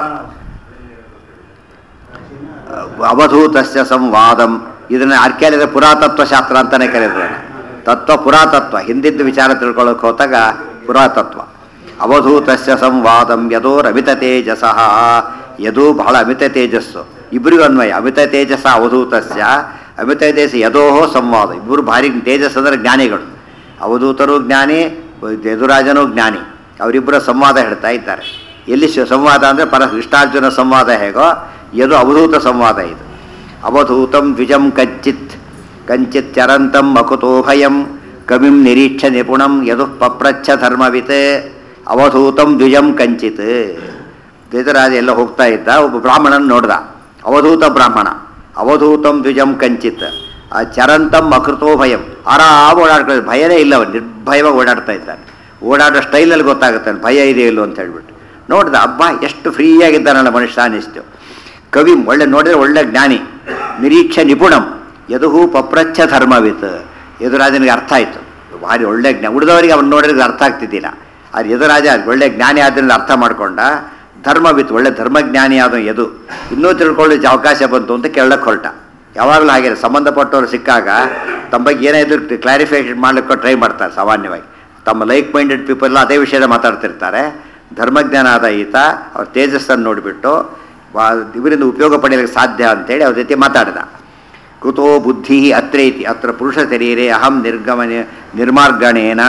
ಅವಧೂತಸ್ಯ ಸಂವಾದಂ, ಇದನ್ನ ಆರ್ಕ್ಯಾಲಜಿ ಪುರಾತತ್ವ ಶಾಸ್ತ್ರ ಅಂತಾನೆ ಕರೀತಾರೆ. ತತ್ವ ಪುರಾತತ್ವ, ಹಿಂದಿದ್ದ ವಿಚಾರ ತಿಳ್ಕೊಳ್ಳೋಕೆ ಹೋದಾಗ ಪುರಾತತ್ವ. ಅವಧೂತಸ್ಯ ಸಂವಾದಂ ಯದೋರಮಿತ ತೇಜಸಃ, ಯದು ಬಹಳ ಅಮಿತ ತೇಜಸ್ಸು, ಇಬ್ಬರಿಗೂ ಅನ್ವಯ. ಅಮಿತ ತೇಜಸ ಅವಧೂತಸ್ಯ, ಅಮಿತ ತೇಜಸ್ ಯದೋಹೋ ಸಂವಾದ. ಇಬ್ಬರು ಭಾರಿ ತೇಜಸ್ ಅಂದರೆ ಜ್ಞಾನಿಗಳು. ಅವಧೂತರು ಜ್ಞಾನಿ, ಯದುರಾಜನೂ ಜ್ಞಾನಿ. ಅವರಿಬ್ಬರ ಸಂವಾದ ಹೇಳ್ತಾ ಇದ್ದಾರೆ. ಎಲ್ಲಿ ಸಂವಾದ ಅಂದರೆ ಪರ ಇಷ್ಟಾರ್ಜುನ ಸಂವಾದ ಹೇಗೋ, ಯದು ಅವಧೂತ ಸಂವಾದ ಇದು. ಅವಧೂತಂ ದ್ವಿಜಂ ಕಂಚಿತ್ ಕಂಚಿತ್ ಚರಂತಂ ಮಕುತೋ ಭಯಂ ಕವಿಂ ನಿರೀಕ್ಷ ನಿಪುಣಂ ಯದು ಪಪ್ರಚ್ಛ ಧರ್ಮವಿತ್. ಅವಧೂತಂ ದ್ವಿಜಂ ಕಂಚಿತ್. ದ್ವಿಜರಾಜ ಎಲ್ಲ ಹೋಗ್ತಾ ಇದ್ದ, ಒಬ್ಬ ಬ್ರಾಹ್ಮಣನ ನೋಡ್ದ, ಅವಧೂತ ಬ್ರಾಹ್ಮಣ. ಅವಧೂತಂ ದ್ವಿಜಂ ಕಂಚಿತ್ ಆ ಚರಂತಂ ಅಕೃತೋ ಭಯಂ, ಆರಾಮ ಓಡಾಡ್ಕೊಳ್ಳಿ, ಭಯನೇ ಇಲ್ಲ, ಅವನು ನಿರ್ಭಯವಾಗಿ ಓಡಾಡ್ತಾ ಇದ್ದಾನೆ. ಓಡಾಡೋ ಸ್ಟೈಲಲ್ಲಿ ಗೊತ್ತಾಗುತ್ತೆ ಭಯ ಇದೆ ಇಲ್ಲೋ ಅಂತ ಹೇಳ್ಬಿಟ್ಟು ನೋಡ್ದ. ಹಬ್ಬ ಎಷ್ಟು ಫ್ರೀಯಾಗಿದ್ದಾನಲ್ಲ ಮನುಷ್ಯ ಅನಿಸ್ತು. ಕವಿ ಒಳ್ಳೆ ನೋಡಿದ್ರೆ ಒಳ್ಳೆ ಜ್ಞಾನಿ. ನಿರೀಕ್ಷೆ ನಿಪುಣಂ ಯದುಹು ಪಪ್ರಚ್ಛ ಧರ್ಮವಿತ್. ಯದುರಾಜನಿಗೆ ಅರ್ಥ ಆಯಿತು, ಭಾರಿ ಒಳ್ಳೆ ಜ್ಞಾನ. ಉಳಿದವರಿಗೆ ಅವನು ನೋಡಿದ್ರೆ ಅರ್ಥ ಆಗ್ತಿದ್ದಿಲ್ಲ. ಅದು ಯದುರಾಜ ಒಳ್ಳೆ ಜ್ಞಾನಿ ಆದ್ದರಿಂದ ಅರ್ಥ ಮಾಡ್ಕೊಂಡ. ಧರ್ಮವಿತ್, ಒಳ್ಳೆ ಧರ್ಮಜ್ಞಾನಿ ಆದ ಯದು. ಇನ್ನೂ ತಿಳ್ಕೊಳ್ಳೋಕೆ ಅವಕಾಶ ಬಂತು ಅಂತ ಕೇಳಕ್ಕೆ ಹೊರಟ. ಯಾವಾಗಲೂ ಹಾಗೆ ಸಂಬಂಧಪಟ್ಟವರು ಸಿಕ್ಕಾಗ ತಮ್ಮ ಬಗ್ಗೆ ಏನೇ ಇದ್ರು ಕ್ಲಾರಿಫಿಕೇಷನ್ ಮಾಡಲಿಕ್ಕೆ ಟ್ರೈ ಮಾಡ್ತಾರೆ. ಸಾಮಾನ್ಯವಾಗಿ ತಮ್ಮ ಲೈಕ್ ಮೈಂಡೆಡ್ ಪೀಪಲ್ ಅದೇ ವಿಷಯದ ಮಾತಾಡ್ತಿರ್ತಾರೆ. ಧರ್ಮಜ್ಞಾನ ಆದ ಈತ ಅವ್ರ ತೇಜಸ್ಸನ್ನು ನೋಡಿಬಿಟ್ಟು ಇವರಿಂದ ಉಪಯೋಗ ಪಡೆಯಲಿಕ್ಕೆ ಸಾಧ್ಯ ಅಂತೇಳಿ ಅವ್ರ ಜೊತೆ ಮಾತಾಡಿದ. ಕುತೋ ಬುದ್ಧಿ ಅತ್ರೈತಿ ಅತ್ರ ಪುರುಷ ಶರೀರೆ ಅಹಂ ನಿರ್ಗಮನ ನಿರ್ಮಾರ್ಗಣೇನ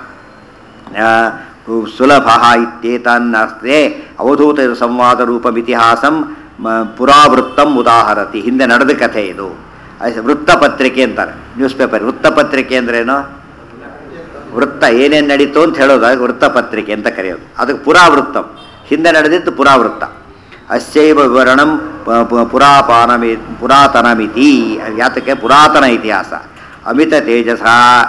ಸುಲಭ ಇತ್ಯೇತನ್ನರ್ಥೇ ಅವಧೂತ ಸಂವಾದ ರೂಪಮಿತಿಹಾಸಂ ಪುರಾವೃತ್ತಂ ಉದಾಹರತಿ. ಹಿಂದೆ ನಡೆದ ಕಥೆ ಇದು. ವೃತ್ತಪತ್ರಿಕೆ ಅಂತಾರೆ, ನ್ಯೂಸ್ ಪೇಪರ್. ವೃತ್ತಪತ್ರಿಕೆ ಅಂದ್ರೇನು? ವೃತ್ತ ಏನೇನು ನಡೀತು ಅಂತ ಹೇಳೋದಾಗ ವೃತ್ತಪತ್ರಿಕೆ ಅಂತ ಕರೆಯೋದು. ಅದಕ್ಕೆ ಪುರಾವೃತ್ತಂ, ಹಿಂದೆ ನಡೆದಿದ್ದು ಪುರಾವೃತ್ತ. ಅಸ್ಯೈವ ವಿವರಣಂ ಪುರಾಪಾನಮಿ ಪುರಾತನಮಿತಿ. ಯಾತಕ್ಕೆ ಪುರಾತನ ಇತಿಹಾಸ. ಅಮಿತ ತೇಜಸ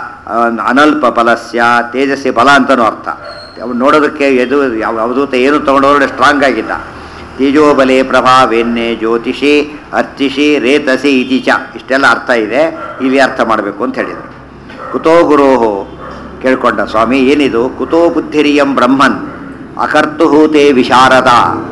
ಅನಲ್ಪ ಫಲಸ್ಯ, ತೇಜಸ್ಸಿ ಬಲ ಅಂತನೂ ಅರ್ಥ. ಅವ್ನು ನೋಡೋದಕ್ಕೆ ಎದು ಯಾವ ಅವಧೂತ ಏನು ತೊಗೊಂಡೋದ್ರೆ ಸ್ಟ್ರಾಂಗ್ ಆಗಿದ್ದ. ತೇಜೋಬಲೆ ಪ್ರಭಾವೇನ್ನೇ ಜ್ಯೋತಿಷಿ ಅರ್ಚಿಷಿ ರೇತಸಿ ಇತಿಚ. ಇಷ್ಟೆಲ್ಲ ಅರ್ಥ ಇದೆ, ಇಲ್ಲಿ ಅರ್ಥ ಮಾಡಬೇಕು ಅಂತ ಹೇಳಿದರು. ಕುತೋ ಗುರೋಹೋ, ಕೇಳ್ಕೊಂಡ ಸ್ವಾಮಿ ಏನಿದು? ಕುತೋ ಬುದ್ಧಿರಿಯಂ ಬ್ರಹ್ಮನ್ ಅಕರ್ತುಹೂತೆ ವಿಶಾರದ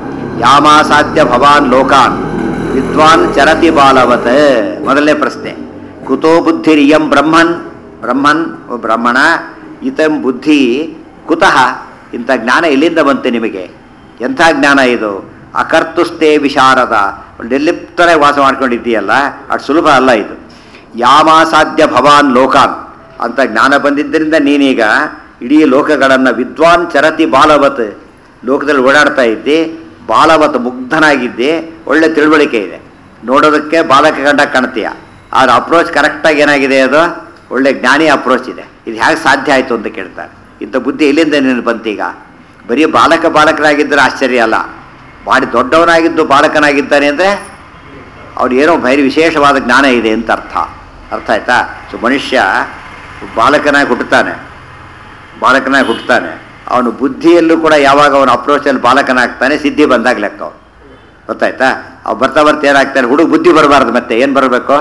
ಯಾಮಾಸಾಧ್ಯ ಭವಾನ್ ಲೋಕಾನ್ ವಿದ್ವಾನ್ ಚರತಿ ಬಾಲವತ್. ಮೊದಲನೇ ಪ್ರಶ್ನೆ, ಕುತೋ ಬುದ್ಧಿರಿಯಂ ಬ್ರಹ್ಮನ್, ಬ್ರಹ್ಮನ್ ಓ ಬ್ರಾಹ್ಮಣ, ಇತಂ ಬುದ್ಧಿ ಕುತಃ, ಇಂಥ ಜ್ಞಾನ ಎಲ್ಲಿಂದ ಬಂತು ನಿಮಗೆ? ಎಂಥ ಜ್ಞಾನ ಇದು? ಅಕರ್ತುಸ್ತೇ ವಿಶಾರದ, ನಿರ್ಲಿಪ್ತರಾಗಿ ವಾಸ ಮಾಡ್ಕೊಂಡಿದ್ದೀಯಲ್ಲ, ಅಷ್ಟು ಸುಲಭ ಅಲ್ಲ ಇದು. ಯಾಮಾಸಾಧ್ಯ ಭವಾನ್ ಲೋಕಾನ್, ಅಂತ ಜ್ಞಾನ ಬಂದಿದ್ದರಿಂದ ನೀನೀಗ ಇಡೀ ಲೋಕಗಳನ್ನು ವಿದ್ವಾನ್ ಚರತಿ ಬಾಲವತ್, ಲೋಕದಲ್ಲಿ ಓಡಾಡ್ತಾ ಇದ್ದಿ, ಬಾಲವತ್ ಮುಗ್ಧನಾಗಿದ್ದೆ, ಒಳ್ಳೆ ತಿಳುವಳಿಕೆ ಇದೆ, ನೋಡೋದಕ್ಕೆ ಬಾಲಕ ಗಂಡ ಕಾಣ್ತೀಯ. ಆದ್ರೆ ಅಪ್ರೋಚ್ ಕರೆಕ್ಟಾಗಿ ಏನಾಗಿದೆ, ಅದು ಒಳ್ಳೆ ಜ್ಞಾನಿ ಅಪ್ರೋಚ್ ಇದೆ. ಇದು ಹೇಗೆ ಸಾಧ್ಯ ಆಯಿತು ಅಂತ ಕೇಳ್ತಾರೆ. ಇಂಥ ಬುದ್ಧಿ ಎಲ್ಲಿಂದ ನೀನು ಬಂತೀಗ? ಬರೀ ಬಾಲಕ ಬಾಲಕರಾಗಿದ್ದರೆ ಆಶ್ಚರ್ಯ ಅಲ್ಲ, ಭಾರಿ ದೊಡ್ಡವನಾಗಿದ್ದು ಬಾಲಕನಾಗಿದ್ದಾನೆ ಅಂದರೆ ಅವ್ರು ಏನೋ ಭಾರಿ ವಿಶೇಷವಾದ ಜ್ಞಾನ ಇದೆ ಅಂತ ಅರ್ಥ. ಅರ್ಥ ಆಯ್ತಾ? ಸೊ ಮನುಷ್ಯ ಬಾಲಕನಾಗಿ ಹುಟ್ಟುತ್ತಾನೆ, ಬಾಲಕನಾಗಿ ಹುಟ್ಟುತ್ತಾನೆ ಅವನು ಬುದ್ಧಿಯಲ್ಲೂ ಕೂಡ ಯಾವಾಗ ಅವನ ಅಪ್ರೋಚಲ್ಲಿ ಬಾಲಕನಾಗ್ತಾನೆ, ಸಿದ್ಧಿ ಬಂದಾಗ ಲೆಕ್ಕ ಅವನು. ಗೊತ್ತಾಯ್ತಾ? ಅವು ಬರ್ತಾ ಬರ್ತಾ ಏನಾಗ್ತಾನೆ, ಹುಡುಗ ಬುದ್ಧಿ ಬರಬಾರ್ದು. ಮತ್ತೆ ಏನು ಬರಬೇಕು?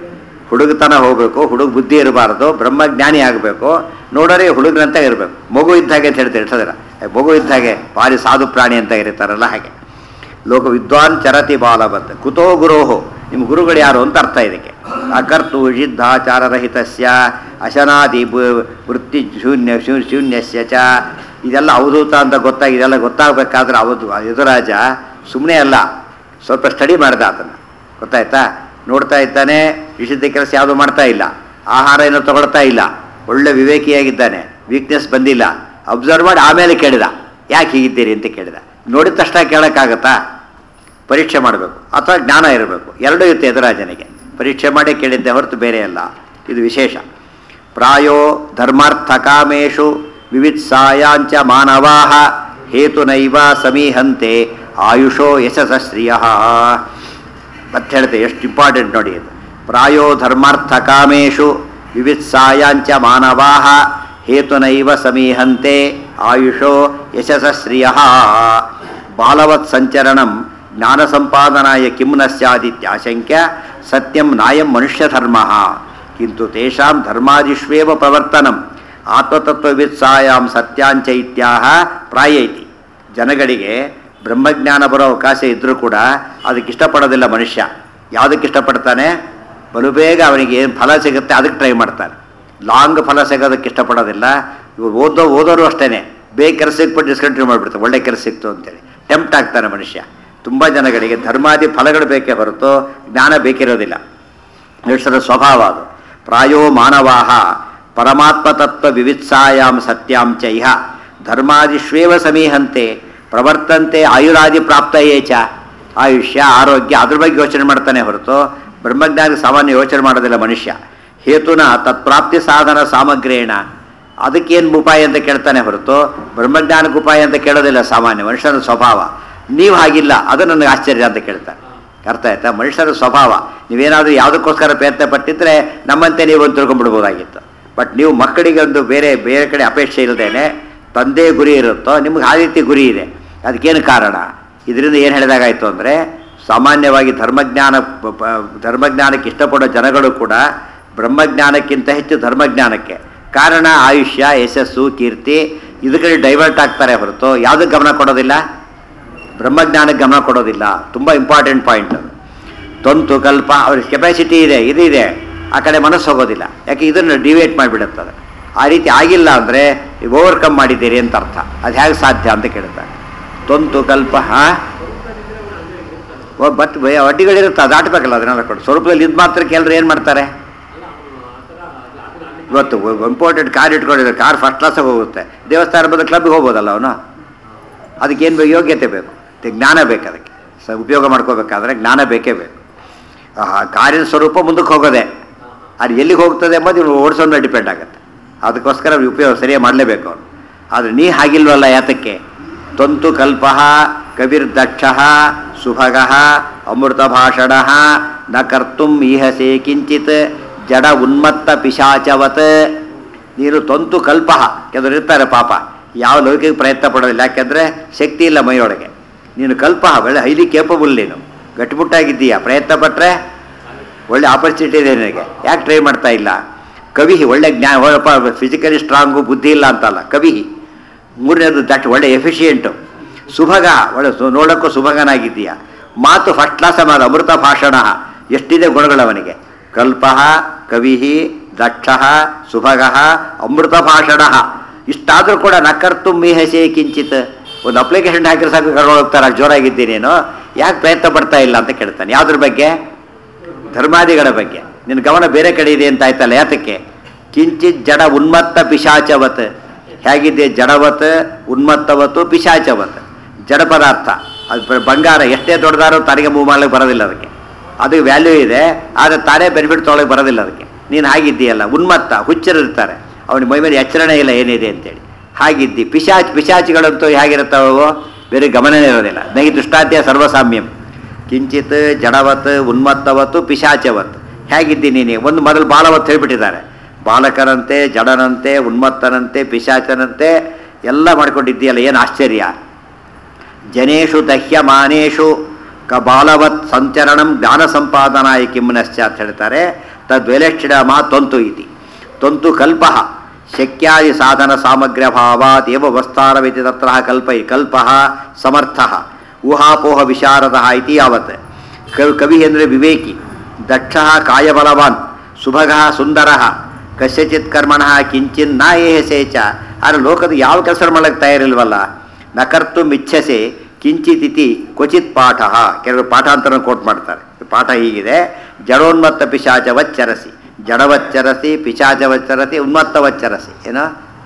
ಹುಡುಗತನ ಹೋಗಬೇಕು, ಹುಡುಗ ಬುದ್ಧಿ ಇರಬಾರ್ದು, ಬ್ರಹ್ಮಜ್ಞಾನಿ ಆಗಬೇಕು. ನೋಡೋರೆ ಹುಡುಗರಂತ ಇರಬೇಕು, ಮಗು ಇದ್ದಾಗೆ ಅಂತ ಹೇಳ್ತಾರೆ. ಹೇಳ್ತದಿಲ್ಲ, ಮಗು ಇದ್ದಾಗೆ ಭಾರಿ ಸಾಧು ಪ್ರಾಣಿ ಅಂತ ಇರ್ತಾರಲ್ಲ ಹಾಗೆ. ಲೋಕ ವಿದ್ವಾನ್ ಚರತಿ ಬಾಲವತ್. ಕುತೋ ಗುರೋಹೋ, ನಿಮ್ಮ ಗುರುಗಳು ಯಾರು ಅಂತ ಅರ್ಥ ಇದಕ್ಕೆ. ಅಕರ್ತು ಸಿದ್ಧಾಚಾರರಹಿತಸ್ಯ ಅಶನಾದಿ ವೃತ್ತಿ ಶೂನ್ಯ ಶೂನ್ಯಸ್ಯ ಚ. ಇದೆಲ್ಲ ಅವಧೂತ ಅಂತ ಗೊತ್ತಾಗಿ ಇದೆಲ್ಲ ಗೊತ್ತಾಗಬೇಕಾದ್ರೆ ಅವಧು ಯದುರಾಜ ಸುಮ್ಮನೆ ಅಲ್ಲ, ಸ್ವಲ್ಪ ಸ್ಟಡಿ ಮಾಡ್ದ ಆತನ. ಗೊತ್ತಾಯ್ತಾ? ನೋಡ್ತಾ ಇದ್ದಾನೆ, ನಿಷಿದ್ಧ ಕೆಲಸ ಯಾವುದೂ ಮಾಡ್ತಾ ಇಲ್ಲ, ಆಹಾರ ಏನೋ ತಗೊಳ್ತಾ ಇಲ್ಲ, ಒಳ್ಳೆ ವಿವೇಕಿಯಾಗಿದ್ದಾನೆ, ವೀಕ್ನೆಸ್ ಬಂದಿಲ್ಲ. ಅಬ್ಸರ್ವ್ ಮಾಡಿ ಆಮೇಲೆ ಕೇಳಿದ, ಯಾಕೆ ಹೀಗಿದ್ದೀರಿ ಅಂತ ಕೇಳಿದ. ನೋಡಿದ ತಕ್ಷಣ ಕೇಳೋಕ್ಕಾಗತ್ತಾ? ಪರೀಕ್ಷೆ ಮಾಡಬೇಕು, ಅಥವಾ ಜ್ಞಾನ ಇರಬೇಕು, ಎರಡೂ ಇರುತ್ತೆ ಯದುರಾಜನಿಗೆ. ಪರೀಕ್ಷೆ ಮಾಡಿ ಕೇಳಿದ್ದೆ ಹೊರತು ಬೇರೆ ಅಲ್ಲ. ಇದು ವಿಶೇಷ. ಪ್ರಾಯೋ ಧರ್ಮಾರ್ಥ ಕಾಮೇಶು ವಿವಿತ್ಸಾಯಾಂಚ ಮಾನವಾಹ ಹೇತುನೈವ ಸಮೀಹಂತೆ ಆಯುಷೋ ಯಶಸ್ಶ್ರಿಯ. ಮತ್ತೆ ಹೇಳ್ತೆ, ಎಷ್ಟು ಇಂಪಾರ್ಟೆಂಟ್ ನೋಡಿ ಇದು. ಪ್ರಾಯೋ ಧರ್ಮಾರ್ಥ ಕಾಮೇಶು ವಿವಿತ್ಸಾಯಾಂಚ ಮಾನವಾಹ ಹೇತುನೈವ ಸಮೀಹಂತೆ ಆಯುಷೋ ಯಶಸ್ಶ್ರಿಯ. ಬಾಲವತ್ ಸಂಚರಣಂ ಜ್ಞಾನ ಸಂಪಾದನಾಯ ಕಿಂ ನ ಸ್ಯಾದಿತ್ಯಾಶಂಕ್ಯ ಸತ್ಯಂ ನಾಯಂ ಮನುಷ್ಯ ಧರ್ಮ. ಕಿಂತು ತೇಷಾಂ ಧರ್ಮಾದಿಷ್ವೇವ ಪ್ರವರ್ತನಂ ಆತ್ಮತತ್ವವಿತ್ಸಾಯಾಂ ಸತ್ಯಾಂಚ ಇತ್ಯಾಹ ಪ್ರಾಯೈತಿ. ಜನಗಳಿಗೆ ಬ್ರಹ್ಮಜ್ಞಾನ ಬರೋ ಅವಕಾಶ ಇದ್ದರೂ ಕೂಡ ಅದಕ್ಕೆ ಇಷ್ಟಪಡೋದಿಲ್ಲ ಮನುಷ್ಯ. ಯಾವುದಕ್ಕೆ ಇಷ್ಟಪಡ್ತಾನೆ? ಬಲು ಬೇಗ ಅವನಿಗೆ ಏನು ಫಲ ಸಿಗುತ್ತೆ ಅದಕ್ಕೆ ಟ್ರೈ ಮಾಡ್ತಾನೆ. ಲಾಂಗ್ ಫಲ ಸಿಗೋದಕ್ಕೆ ಇಷ್ಟಪಡೋದಿಲ್ಲ. ಇವ್ರು ಓದೋ ಓದೋರು ಅಷ್ಟೇ, ಬೇಗ ಕೆಲಸ ಸಿಕ್ಬಿಟ್ಟು ಡಿಸ್ಕಂಟಿನ್ಯೂ ಮಾಡಿಬಿಡ್ತಾರೆ, ಒಳ್ಳೆ ಕೆಲಸ ಸಿಕ್ತು ಅಂತೇಳಿ ಟೆಂಪ್ಟ್ ಆಗ್ತಾನೆ ಮನುಷ್ಯ. ತುಂಬ ಜನಗಳಿಗೆ ಧರ್ಮಾದಿ ಫಲಗಳು ಬೇಕೇ ಹೊರತು ಜ್ಞಾನ ಬೇಕಿರೋದಿಲ್ಲ. ಮನುಷ್ಯರ ಸ್ವಭಾವ ಅದು. ಪ್ರಾಯೋ ಮಾನವಾಹ ಪರಮಾತ್ಮತತ್ವ ವಿವಿತ್ಸಾಯಾಂ ಸತ್ಯಾಂ ಚ ಇಹ ಧರ್ಮಾದಿಷ್ವೇವ ಸಮೀಹಂತೆ ಪ್ರವರ್ತಂತೆ ಆಯುರಾದಿ ಪ್ರಾಪ್ತಯೇ ಚ. ಆಯುಷ್ಯ ಆರೋಗ್ಯ ಅದ್ರ ಬಗ್ಗೆ ಯೋಚನೆ ಮಾಡ್ತಾನೆ ಹೊರತು ಬ್ರಹ್ಮಜ್ಞಾನ ಸಾಮಾನ್ಯ ಯೋಚನೆ ಮಾಡೋದಿಲ್ಲ ಮನುಷ್ಯ. ಹೇತುನ ತತ್ಪ್ರಾಪ್ತಿ ಸಾಧನ ಸಾಮಗ್ರೇಣ, ಅದಕ್ಕೇನು ಉಪಾಯ ಅಂತ ಕೇಳ್ತಾನೆ ಹೊರತು ಬ್ರಹ್ಮಜ್ಞಾನಕ್ಕೆ ಉಪಾಯ ಅಂತ ಕೇಳೋದಿಲ್ಲ ಸಾಮಾನ್ಯ ಮನುಷ್ಯನ ಸ್ವಭಾವ. ನೀವು ಹಾಗಿಲ್ಲ, ಅದು ನನಗೆ ಆಶ್ಚರ್ಯ ಅಂತ ಕೇಳ್ತಾನೆ. ಅರ್ಥ ಆಯ್ತಾ? ಮನುಷ್ಯರ ಸ್ವಭಾವ. ನೀವೇನಾದರೂ ಯಾವುದಕ್ಕೋಸ್ಕರ ಪ್ರಯತ್ನ ಪಟ್ಟಿದ್ರೆ ನಮ್ಮಂತೆ ನೀವು ಒಂದು ತಿಳ್ಕೊಂಡ್ಬಿಡ್ಬೋದಾಗಿತ್ತು. ಬಟ್ ನೀವು ಮಕ್ಕಳಿಗೆ ಒಂದು ಬೇರೆ ಬೇರೆ ಕಡೆ ಅಪೇಕ್ಷೆ ಇಲ್ಲದೇನೆ ತಂದೆ ಗುರಿ ಇರುತ್ತೋ, ನಿಮ್ಗೆ ಆ ರೀತಿ ಗುರಿ ಇದೆ. ಅದಕ್ಕೇನು ಕಾರಣ? ಇದರಿಂದ ಏನು ಹೇಳಿದಾಗಾಯಿತು ಅಂದರೆ, ಸಾಮಾನ್ಯವಾಗಿ ಧರ್ಮಜ್ಞಾನ ಧರ್ಮಜ್ಞಾನಕ್ಕೆ ಇಷ್ಟಪಡೋ ಜನಗಳು ಕೂಡ ಬ್ರಹ್ಮಜ್ಞಾನಕ್ಕಿಂತ ಹೆಚ್ಚು ಧರ್ಮಜ್ಞಾನಕ್ಕೆ. ಕಾರಣ ಆಯುಷ್ಯ, ಯಶಸ್ಸು, ಕೀರ್ತಿ ಇದಕ್ಕೆ ಡೈವರ್ಟ್ ಆಗ್ತಾರೆ ಹೊರತು ಯಾವುದಕ್ಕೆ ಗಮನ ಕೊಡೋದಿಲ್ಲ? ಬ್ರಹ್ಮಜ್ಞಾನಕ್ಕೆ ಗಮನ ಕೊಡೋದಿಲ್ಲ. ತುಂಬ ಇಂಪಾರ್ಟೆಂಟ್ ಪಾಯಿಂಟ್ ಅದು. ತೊಂತು ಕಲ್ಪ ಅವ್ರಿಗೆ ಕೆಪಾಸಿಟಿ ಇದೆ, ಇದು ಇದೆ, ಆ ಕಡೆ ಮನಸ್ಸು ಹೋಗೋದಿಲ್ಲ. ಯಾಕೆ ಇದನ್ನು ಡಿವೇಟ್ ಮಾಡಿಬಿಡುತ್ತದೆ. ಆ ರೀತಿ ಆಗಿಲ್ಲ ಅಂದರೆ ಓವರ್ಕಮ್ ಮಾಡಿದ್ದೀರಿ ಅಂತ ಅರ್ಥ. ಅದು ಹೇಗೆ ಸಾಧ್ಯ ಅಂತ ಕೇಳ್ತಾರೆ. ತೊಂತು ಕಲ್ಪ ಹಾಂ ಬಟ್ ಅಡ್ಡಿಗಳಿರುತ್ತೆ, ಅದು ದಾಟಬೇಕಲ್ಲ ಅದನ್ನೆಲ್ಲ ಕೊಟ್ಟು. ಸ್ವರೂಪದಲ್ಲಿ ಇದು ಮಾತ್ರ ಕೆಲವರು ಏನು ಮಾಡ್ತಾರೆ? ಇವತ್ತು ಇಂಪಾರ್ಟೆಂಟ್ ಕಾರ್ ಇಟ್ಕೊಂಡಿದ್ದಾರೆ, ಕಾರ್ ಫಸ್ಟ್ ಕ್ಲಾಸಾಗಿ ಹೋಗುತ್ತೆ. ದೇವಸ್ಥಾನ ಬಂದು ಕ್ಲಬ್ಗೆ ಹೋಗ್ಬೋದಲ್ಲ ಅವನು. ಅದಕ್ಕೇನು ಬೇಕು? ಯೋಗ್ಯತೆ ಬೇಕು, ಜ್ಞಾನ ಬೇಕು. ಅದಕ್ಕೆ ಸ ಉಪಯೋಗ ಮಾಡ್ಕೋಬೇಕಾದ್ರೆ ಜ್ಞಾನ ಬೇಕೇ ಬೇಕು. ಕಾರಿನ ಸ್ವರೂಪ ಮುಂದಕ್ಕೆ ಹೋಗೋದೆ, ಅದು ಎಲ್ಲಿಗೆ ಹೋಗ್ತದೆ ಎಂಬುದು ಇವ್ನು ಓಡಿಸೋನ್ನ ಡಿಪೆಂಡ್ ಆಗುತ್ತೆ. ಅದಕ್ಕೋಸ್ಕರ ಉಪಯೋಗ ಸರಿಯಾಗಿ ಮಾಡಲೇಬೇಕು ಅವನು. ಆದರೆ ನೀ ಹಾಗಿಲ್ವಲ್ಲ, ಯಾತಕ್ಕೆ? ತೊಂತು ಕಲ್ಪ ಕವಿರ್ದಕ್ಷ ಸುಭಗ ಅಮೃತ ಭಾಷಣ ನ ಕರ್ತುಂ ಈಹಸೆ ಕಿಂಚಿತ್ ಜಡ ಉನ್ಮತ್ತ ಪಿಶಾಚವತ್. ನೀನು ತೊಂತು ಕಲ್ಪ, ಕೆಲವರು ಇರ್ತಾರೆ ಪಾಪ, ಯಾವ ಲೌಕಿಕ ಪ್ರಯತ್ನ ಪಡೋದಿಲ್ಲ, ಯಾಕೆಂದರೆ ಶಕ್ತಿ ಇಲ್ಲ ಮೈಯೊಳಗೆ. ನೀನು ಕಲ್ಪ, ಒಳ್ಳೆ ಹೈಲಿ ಕೇಪಬಲ್, ನೀನು ಗಟ್ಟಿಮುಟ್ಟಾಗಿದ್ದೀಯಾ, ಪ್ರಯತ್ನ ಪಟ್ಟರೆ ಒಳ್ಳೆ ಆಪರ್ಚುನಿಟಿ ಇದೆ ನಿನಗೆ, ಯಾಕೆ ಟ್ರೈ ಮಾಡ್ತಾ ಇಲ್ಲ? ಕವಿ, ಒಳ್ಳೆ ಜ್ಞಾನ, ಒಳಪ್ಪ ಫಿಸಿಕಲಿ ಸ್ಟ್ರಾಂಗು, ಬುದ್ಧಿ ಇಲ್ಲ ಅಂತಲ್ಲ, ಕವಿ. ಮೂರನೇದು ದಟ್ ಒಳ್ಳೆ ಎಫಿಷಿಯೆಂಟು. ಸುಭಗ, ಒಳ್ಳೆ ನೋಡೋಕ್ಕೂ ಸುಭಗನಾಗಿದ್ದೀಯಾ. ಮಾತು ಫಸ್ಟ್ ಕ್ಲಾಸ್ ಮಾತು, ಅಮೃತ ಭಾಷಣ, ಎಷ್ಟಿದೆ ಗುಣಗಳವನಿಗೆ. ಕಲ್ಪ ಕವಿ ದಕ್ಷ ಸುಭಗ ಅಮೃತ ಭಾಷಣ. ಇಷ್ಟಾದರೂ ಕೂಡ ನಕರ್ತು ಮೀಹಸೆ ಕಿಂಚಿತ್. ಒಂದು ಅಪ್ಲಿಕೇಶನ್ ಹಾಕಿರೋ ಸಾಕು ಕರ್ಕೊಂಡು ಹೋಗ್ತಾರೆ, ಜೋರಾಗಿದ್ದೀನೇನೋ, ಯಾಕೆ ಪ್ರಯತ್ನ ಪಡ್ತಾ ಇಲ್ಲ ಅಂತ ಕೇಳ್ತಾನೆ. ಯಾವುದ್ರ ಬಗ್ಗೆ? ಧರ್ಮಾದಿಗಳ ಬಗ್ಗೆ. ನಿನ್ನ ಗಮನ ಬೇರೆ ಕಡೆ ಇದೆ ಅಂತ ಆಯ್ತಲ್ಲ, ಯಾತಕ್ಕೆ? ಕಿಂಚಿತ್ ಜಡ ಉನ್ಮತ್ತ ಪಿಶಾಚವತ್. ಹೇಗಿದೆ? ಜಡವತ್ ಉನ್ಮತ್ತವತ್ತು ಪಿಶಾಚವತ್. ಜಡ ಪದಾರ್ಥ ಅದು ಬಂಗಾರ, ಎಷ್ಟೇ ದೊಡ್ಡದಾರೋ ತನಗೆ ಮೂವ್ ಮಾಡ್ಲಿಕ್ಕೆ ಬರೋದಿಲ್ಲ, ಅದಕ್ಕೆ ಅದಕ್ಕೆ ವ್ಯಾಲ್ಯೂ ಇದೆ, ಆದರೆ ತಾನೇ ಬೆನಿಫಿಟ್ ತೊಗೊಳಕ್ಕೆ ಬರೋದಿಲ್ಲ ಅದಕ್ಕೆ. ನೀನು ಹಾಗಿದ್ದೀಯಲ್ಲ, ಉನ್ಮತ್ತ, ಹುಚ್ಚರಿರ್ತಾರೆ, ಅವನಿಗೆ ಮೈ ಮೇಲೆ ಎಚ್ಚರಣೆ ಇಲ್ಲ ಏನಿದೆ ಅಂತೇಳಿ. ಹಾಗಿದ್ದಿ. ಪಿಶಾಚ್ ಪಿಶಾಚಿಗಳಂತೂ ಹೇಗಿರುತ್ತವೋ ಬೇರೆ ಗಮನನೇ ಇರೋದಿಲ್ಲ. ನೈ ದುಷ್ಟಾತ್ಯ ಸರ್ವಸಾಮ್ಯಂ. ಕಿಂಚಿತ್ ಜಡವತ್ ಉನ್ಮತ್ತವತ್ತು ಪಿಶಾಚವತ್. ಹೇಗಿದ್ದಿ ನೀನು? ಒಂದು ಮೊದಲು ಬಾಲವತ್ತು ಹೇಳಿಬಿಟ್ಟಿದ್ದಾರೆ. ಬಾಲಕನಂತೆ, ಜಡನಂತೆ, ಉನ್ಮತ್ತನಂತೆ, ಪಿಶಾಚನಂತೆ ಎಲ್ಲ ಮಾಡ್ಕೊಂಡಿದ್ದೀಯಲ್ಲ, ಏನು ಆಶ್ಚರ್ಯ. ಜನೇಶು ದಹ್ಯಮಾನೇಶು ಕ ಬಾಲವತ್ ಸಂಚರಣಂ ಜ್ಞಾನ ಸಂಪಾದನಾಯ ಕಿಮ್ನಶ್ಚ ಅಂತ ಹೇಳ್ತಾರೆ. ತದ್ವಿಲಕ್ಷಣ ಮಾ ತೊಂತು ಇತಿ. ತೊಂತು ಕಲ್ಪ ಶಕ್ಯಾದಿ ಸಾಧನ ಸಾಮಗ್ರ್ಯ ಭಾವಾತ್ ಏವ ವಸ್ತಾರವಿತಿ ತತ್ರ ಕಲ್ಪೈ ಕಲ್ಪ ಸಮರ್ಥ ಊಹಾಪೋಹ ವಿಶಾರದ ಇತಿ ಯಾವತ್. ಕವಿ ಅಂದರೆ ವಿವೇಕಿ, ದಕ್ಷ ಕಾಯಬಲವಾನ್, ಸುಭಗ ಸುಂದರ, ಕಸ್ಯಚಿತ್ ಕರ್ಮಣ ಕಿಂಚಿನ್ ನಾ ಏಹಸೇಚ. ಆದರೆ ಲೋಕದ ಯಾವ ಕೆಲಸ ಮಾಡಕ್ಕೆ ತಯಾರಿಲ್ವಲ್ಲ. ನ ಕರ್ತು ಮಿಚ್ಛಸೆ ಕಿಂಚಿತ್ ಇತಿ ಕ್ವಚಿತ್ ಪಾಠ. ಕೆಲವರು ಪಾಠಾಂತರ ಕೋಟ್ ಮಾಡ್ತಾರೆ. ಪಾಠ ಹೀಗಿದೆ: ಜಡೋನ್ಮತ್ತ ಪಿಶಾಚವಚ್ಚರಸಿ, ಜಡವಚ್ಚರಸಿ, ಪಿಶಾಚವಚ್ಚರಸಿ, ಉನ್ಮತ್ತವಚ್ಚರಸಿ. ಏನೋ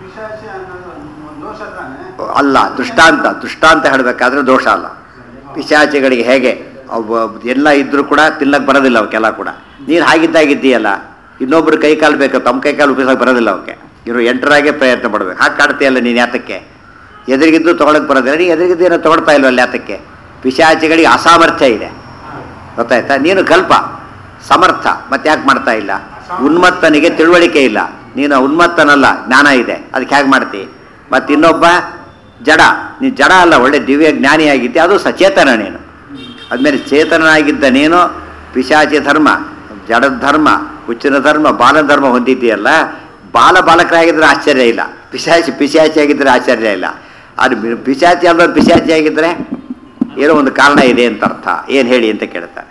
ಅಲ್ಲ, ದೃಷ್ಟಾಂತ ದೃಷ್ಟಾಂತ ಹೇಳಬೇಕಾದ್ರೆ ದೋಷ ಅಲ್ಲ. ಪಿಶಾಚಿಗಳಿಗೆ ಹೇಗೆ ಅವು ಎಲ್ಲ ಇದ್ದರೂ ಕೂಡ ತಿನ್ನಕ್ಕೆ ಬರೋದಿಲ್ಲ ಅವಕ್ಕೆಲ್ಲ ಕೂಡ. ನೀನು ಹಾಗಿದ್ದಾಗಿದ್ದೀಯಲ್ಲ, ಇನ್ನೊಬ್ರು ಕೈ ಕಾಲು ಬೇಕು, ತಮ್ಮ ಕೈ ಕಾಲು ಉಪಯೋಗಕ್ಕೆ ಬರೋದಿಲ್ಲ ಅವಕ್ಕೆ. ಇವರು ಎಂಟರಾಗೆ ಪ್ರಯತ್ನ ಪಡಬೇಕು. ಹಾಗೆ ಕಾಡ್ತೀಯಲ್ಲ ನೀನು, ಯಾತಕ್ಕೆ? ಎದುರಿಗಿದ್ದು ತೊಗೊಳಕ್ಕೆ ಬರೋದಿಲ್ಲ. ನೀನು ಎದುರಿಗಿದ್ದು ಏನೋ ತೊಗೊಳ್ತಾ ಇಲ್ವಲ್ಲ, ಯಾತಕ್ಕೆ? ಪಿಶಾಚಿಗಳಿಗೆ ಅಸಾಮರ್ಥ್ಯ ಇದೆ, ಗೊತ್ತಾಯ್ತಾ? ನೀನು ಕಲ್ಪ ಸಮರ್ಥ, ಮತ್ತೆ ಯಾಕೆ ಮಾಡ್ತಾ ಇಲ್ಲ? ಉನ್ಮತ್ತನಿಗೆ ತಿಳುವಳಿಕೆ ಇಲ್ಲ, ನೀನು ಉನ್ಮತ್ತನಲ್ಲ, ಜ್ಞಾನ ಇದೆ, ಅದಕ್ಕೆ ಹೇಗೆ ಮಾಡ್ತಿ? ಮತ್ತು ಇನ್ನೊಬ್ಬ ಜಡ, ನೀನು ಜಡ ಅಲ್ಲ, ಒಳ್ಳೆ ದಿವ್ಯ ಜ್ಞಾನಿಯಾಗಿದ್ದೆ, ಅದು ಸಚೇತನ ನೀನು. ಆದಮೇಲೆ ಚೇತನನಾಗಿದ್ದ ನೀನು ಪಿಶಾಚಿ ಧರ್ಮ, ಜಡದ ಧರ್ಮ, ಹುಚ್ಚಿನ ಧರ್ಮ ಬಾಲ ಧರ್ಮ ಹೊಂದಿದ್ದೀಯಲ್ಲ, ಬಾಲ ಬಾಲಕರಾಗಿದ್ದರೆ ಆಶ್ಚರ್ಯ ಇಲ್ಲ, ಪಿಶಾಚಿ ಪಿಶಾಚಿ ಆಗಿದ್ದರೆ ಆಶ್ಚರ್ಯ ಇಲ್ಲ. ಅದು ಪಿಶಾಚಿ ಅಲ್ಲದ ಪಿಶಾಚಿ ಆಗಿದ್ದರೆ ಏನೋ ಒಂದು ಕಾರಣ ಇದೆ ಅಂತ ಅರ್ಥ. ಏನು ಹೇಳಿ ಅಂತ ಕೇಳ್ತಾರೆ.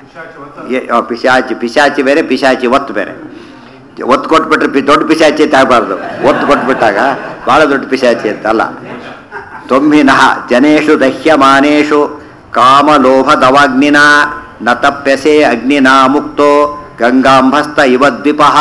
ಪಿಶಾಚಿ ಪಿಶಾಚಿ ಬೇರೆ, ಪಿಶಾಚಿ ಒತ್ತು ಬೇರೆ. ಒತ್ತು ಕೊಟ್ಬಿಟ್ರೆ ಪಿ ದೊಡ್ಡ ಪಿಶಾಚಿ ಅಂತ ಆಗಬಾರ್ದು. ಒತ್ತು ಕೊಟ್ಬಿಟ್ಟಾಗ ಭಾಳ ದೊಡ್ಡ ಪಿಶಾಚಿ ಅಂತ ಅಲ್ಲ. ತೊಂಬಿನಃ ಜನೇಶು ದಹ್ಯಮಾನೇಶು ಕಾಮಲೋಭ ದವಾಗ್ನಿನ ನ ತಪ್ಯಸೆ ಅಗ್ನಿನಾ ಮುಕ್ತೋ ಗಂಗಾಂಭಸ್ತ ಇವದ್ವಿಪಃ.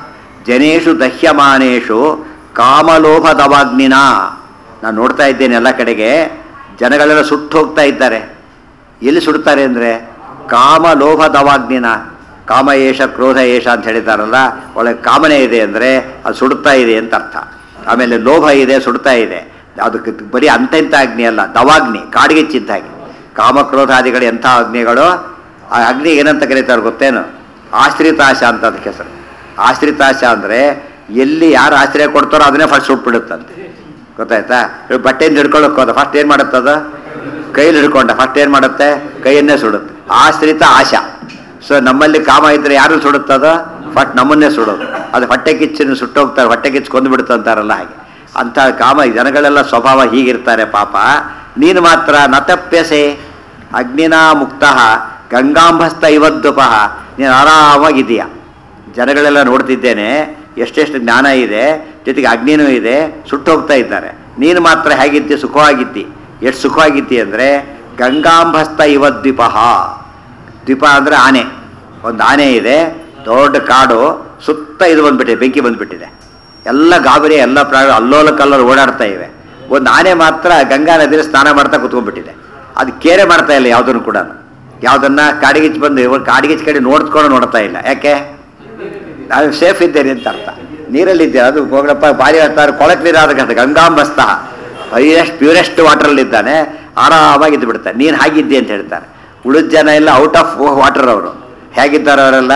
ಜನೇಶು ದಹ್ಯಮಾನೇಶು ಕಾಮಲೋಭ ದವಾಗ್ನಿನ. ನಾನು ನೋಡ್ತಾ ಇದ್ದೇನೆ ಎಲ್ಲ ಕಡೆಗೆ ಜನಗಳೆಲ್ಲ ಸುಟ್ಟು ಹೋಗ್ತಾ ಇದ್ದಾರೆ. ಎಲ್ಲಿ ಸುಡ್ತಾರೆ ಅಂದರೆ ಕಾಮಲೋಭ ದವಾಗ್ನಿನ. ಕಾಮ ಏಷ ಕ್ರೋಧ ಏಷ ಅಂತ ಹೇಳಿದಾರಲ್ಲ, ಒಳಗೆ ಕಾಮನೆ ಇದೆ ಅಂದರೆ ಅದು ಸುಡ್ತಾ ಇದೆ ಅಂತ ಅರ್ಥ. ಆಮೇಲೆ ಲೋಭ ಇದೆ, ಸುಡ್ತಾ ಇದೆ. ಅದಕ್ಕೆ ಬರೀ ಅಂತೆಂಥ ಅಗ್ನಿ ಅಲ್ಲ, ದವಾಗ್ನಿ, ಕಾಡಿಗೆಚ್ಚಿದ್ದಾಗಿ. ಕಾಮಕ್ರೋಧಾದಿಗಳು ಎಂಥ ಅಗ್ನಿಗಳು. ಆ ಅಗ್ನಿ ಏನಂತ ಕರೀತಾರೆ ಗೊತ್ತೇನು? ಆಶ್ರಿತಾಶ ಅಂತ ಅದಕ್ಕೆ ಹೆಸರು. ಆಶ್ರಿತಾಶ ಅಂದರೆ ಎಲ್ಲಿ ಯಾರು ಆಶ್ರಯ ಕೊಡ್ತಾರೋ ಅದನ್ನೇ ಫಸ್ಟ್ ಸುಟ್ಬಿಡುತ್ತಂತೆ. ಗೊತ್ತಾಯ್ತಾ? ಬಟ್ಟೆಯಿಂದ ಹಿಡ್ಕೊಳ್ಳೋಕೆ ಹೋದ ಫಸ್ಟ್ ಏನು ಮಾಡುತ್ತದ? ಕೈಲಿ ಹಿಡ್ಕೊಂಡ ಫಸ್ಟ್ ಏನು ಮಾಡುತ್ತೆ? ಕೈಯನ್ನೇ ಸುಡುತ್ತೆ. ಆಶ್ರಿತ ಆಶಾ. ಸೊ ನಮ್ಮಲ್ಲಿ ಕಾಮ ಇದ್ದರೆ ಯಾರು ಸುಡುತ್ತದ? ಫಸ್ಟ್ ನಮ್ಮನ್ನೇ ಸುಡೋದು. ಅದು ಹೊಟ್ಟೆ ಕಿಚ್ಚನ್ನು ಸುಟ್ಟೋಗ್ತಾರೆ, ಹೊಟ್ಟೆ ಕಿಚ್ಚು ಕೊಂದು ಬಿಡುತ್ತಂತಾರಲ್ಲ ಹಾಗೆ. ಅಂಥ ಕಾಮ ಜನಗಳೆಲ್ಲ ಸ್ವಭಾವ ಹೀಗಿರ್ತಾರೆ ಪಾಪ. ನೀನು ಮಾತ್ರ ನತಪ್ಯಸೆ ಅಗ್ನಿನಾ ಮುಕ್ತ ಗಂಗಾಂಭಸ್ತ ಇವದ್ದುಪಃ. ನೀನು ಆರಾಮಾಗಿದ್ದೀಯ. ಜನಗಳೆಲ್ಲ ನೋಡ್ತಿದ್ದೇನೆ, ಎಷ್ಟೆಷ್ಟು ಜ್ಞಾನ ಇದೆ, ಜೊತೆಗೆ ಅಗ್ನಿನೂ ಇದೆ, ಸುಟ್ಟು ಹೋಗ್ತಾ ಇದ್ದಾರೆ. ನೀನು ಮಾತ್ರ ಹೇಗಿದ್ದಿ? ಸುಖವಾಗಿದ್ದಿ. ಎಷ್ಟು ಸುಖವಾಗಿದ್ದಿ ಅಂದರೆ ಗಂಗಾಂಭಸ್ತ ಇವದ್ವಿಪಃ. ದ್ವೀಪ ಅಂದರೆ ಆನೆ. ಒಂದು ಆನೆ ಇದೆ, ದೊಡ್ಡ ಕಾಡು, ಸುತ್ತ ಇದು ಬಂದುಬಿಟ್ಟಿದೆ, ಬೆಂಕಿ ಬಂದುಬಿಟ್ಟಿದೆ. ಎಲ್ಲ ಗಾಬರಿ, ಎಲ್ಲ ಪ್ರಾಣ ಅಲ್ಲೋಲ ಕಲ್ಲೋಲು ಓಡಾಡ್ತಾ ಇವೆ. ಒಂದು ಆನೆ ಮಾತ್ರ ಗಂಗಾ ನದಿಯಲ್ಲಿ ಸ್ನಾನ ಮಾಡ್ತಾ ಕೂತ್ಕೊಂಡ್ಬಿಟ್ಟಿದೆ. ಅದು ಕೇರೆ ಮಾಡ್ತಾ ಇಲ್ಲ ಯಾವುದನ್ನು ಕೂಡ. ಯಾವುದನ್ನು ಕಾಡಿಗಿಚ್ಚು ಬಂದು ಇವಾಗ ಕಾಡಿಗಿಚ್ಚು ಕಡೆ ನೋಡ್ಕೊಂಡು ನೋಡ್ತಾ ಇಲ್ಲ. ಯಾಕೆ? ನಾನು ಸೇಫ್ ಇದ್ದೇನೆ ಅಂತ ಅರ್ಥ. ನೀರಲ್ಲಿದ್ದೆ, ಅದು ಹೋಗಪ್ಪ ಭಾರಿ ಹೇಳ್ತಾರೆ, ಕೊಳಕ್ ನೀರು ಆದ ಗಂಗಾಂಬಸ್ತ ಹೈಯೆಸ್ಟ್ ಪ್ಯೂರೆಸ್ಟ್ ವಾಟರಲ್ಲಿದ್ದಾನೆ, ಆರಾಮಾಗಿ ಇದ್ದು ಬಿಡ್ತಾರೆ. ನೀನು ಹಾಗಿದ್ದೆ ಅಂತ ಹೇಳ್ತಾರೆ. ಉಳಿದ ಜನ ಎಲ್ಲ ಔಟ್ ಆಫ್ ವಾಟರ್. ಅವರು ಹೇಗಿದ್ದಾರೆ? ಅವರೆಲ್ಲ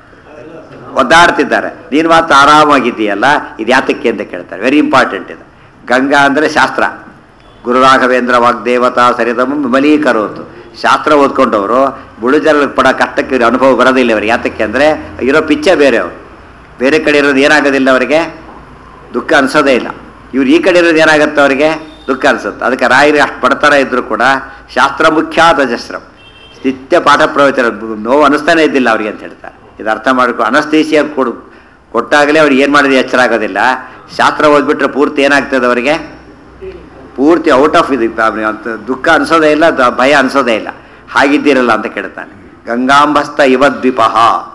ಒದ್ದಾಡ್ತಿದ್ದಾರೆ. ನೀನು ಮಾತ್ರ ಆರಾಮಾಗಿದ್ದೀಯಲ್ಲ, ಇದು ಯಾತಕ್ಕೆ ಅಂತ ಕೇಳ್ತಾರೆ. ವೆರಿ ಇಂಪಾರ್ಟೆಂಟ್ ಇದು. ಗಂಗಾ ಅಂದರೆ ಶಾಸ್ತ್ರ. ಗುರುರಾಘವೇಂದ್ರ ವಾಗ್ದೇವತಾ ಸರಿದಮ ವಿಮಲೀಕರೋತು. ಶಾಸ್ತ್ರ ಓದ್ಕೊಂಡವರು ಬುಳುಜರಲ್ಲಿ ಪಡ ಕಷ್ಟಕ್ಕೆ ಅನುಭವ ಬರೋದಿಲ್ಲ ಅವರಿಗೆ. ಯಾತಕ್ಕೆ ಅಂದರೆ ಇರೋ ಪಿಚ್ಚೆ ಬೇರೆ. ಅವರು ಬೇರೆ ಕಡೆ ಇರೋದು ಏನಾಗೋದಿಲ್ಲ ಅವರಿಗೆ, ದುಃಖ ಅನಿಸೋದೇ ಇಲ್ಲ. ಇವ್ರು ಈ ಕಡೆ ಇರೋದು ಏನಾಗುತ್ತೆ ಅವರಿಗೆ, ದುಃಖ ಅನಿಸುತ್ತೆ. ಅದಕ್ಕೆ ರಾಯರು ಅಷ್ಟು ಪಡ್ತಾರ ಇದ್ದರೂ ಕೂಡ ಶಾಸ್ತ್ರ ಮುಖ್ಯ ಧ್ವಜಸ್ರಂ, ನಿತ್ಯ ಪಾಠ ಪ್ರವಚನ, ನೋವು ಅನಿಸ್ತಾನೆ ಇದ್ದಿಲ್ಲ ಅವ್ರಿಗೆ ಅಂತ ಹೇಳ್ತಾರೆ. ಇದು ಅರ್ಥ ಮಾಡ್ಕೊ. ಅನಸ್ತೇಸಿಯ ಕೊಡು ಕೊಟ್ಟಾಗಲೇ ಅವ್ರಿಗೆ ಏನು ಮಾಡಿದ್ರೆ ಎಚ್ಚರ ಆಗೋದಿಲ್ಲ. ಶಾಸ್ತ್ರ ಓದ್ಬಿಟ್ರೆ ಪೂರ್ತಿ ಏನಾಗ್ತದೆ ಅವರಿಗೆ, ಪೂರ್ತಿ ಔಟ್ ಆಫ್ ಇದು ಅಂತ ದುಃಖ ಅನಿಸೋದೇ ಇಲ್ಲ, ಭಯ ಅನಿಸೋದೇ ಇಲ್ಲ. ಹಾಗಿದ್ದೀರಲ್ಲ ಅಂತ ಕೇಳ್ತಾನೆ. ಗಂಗಾಂಬಸ್ತ ಇವದ್ವಿಪಃ.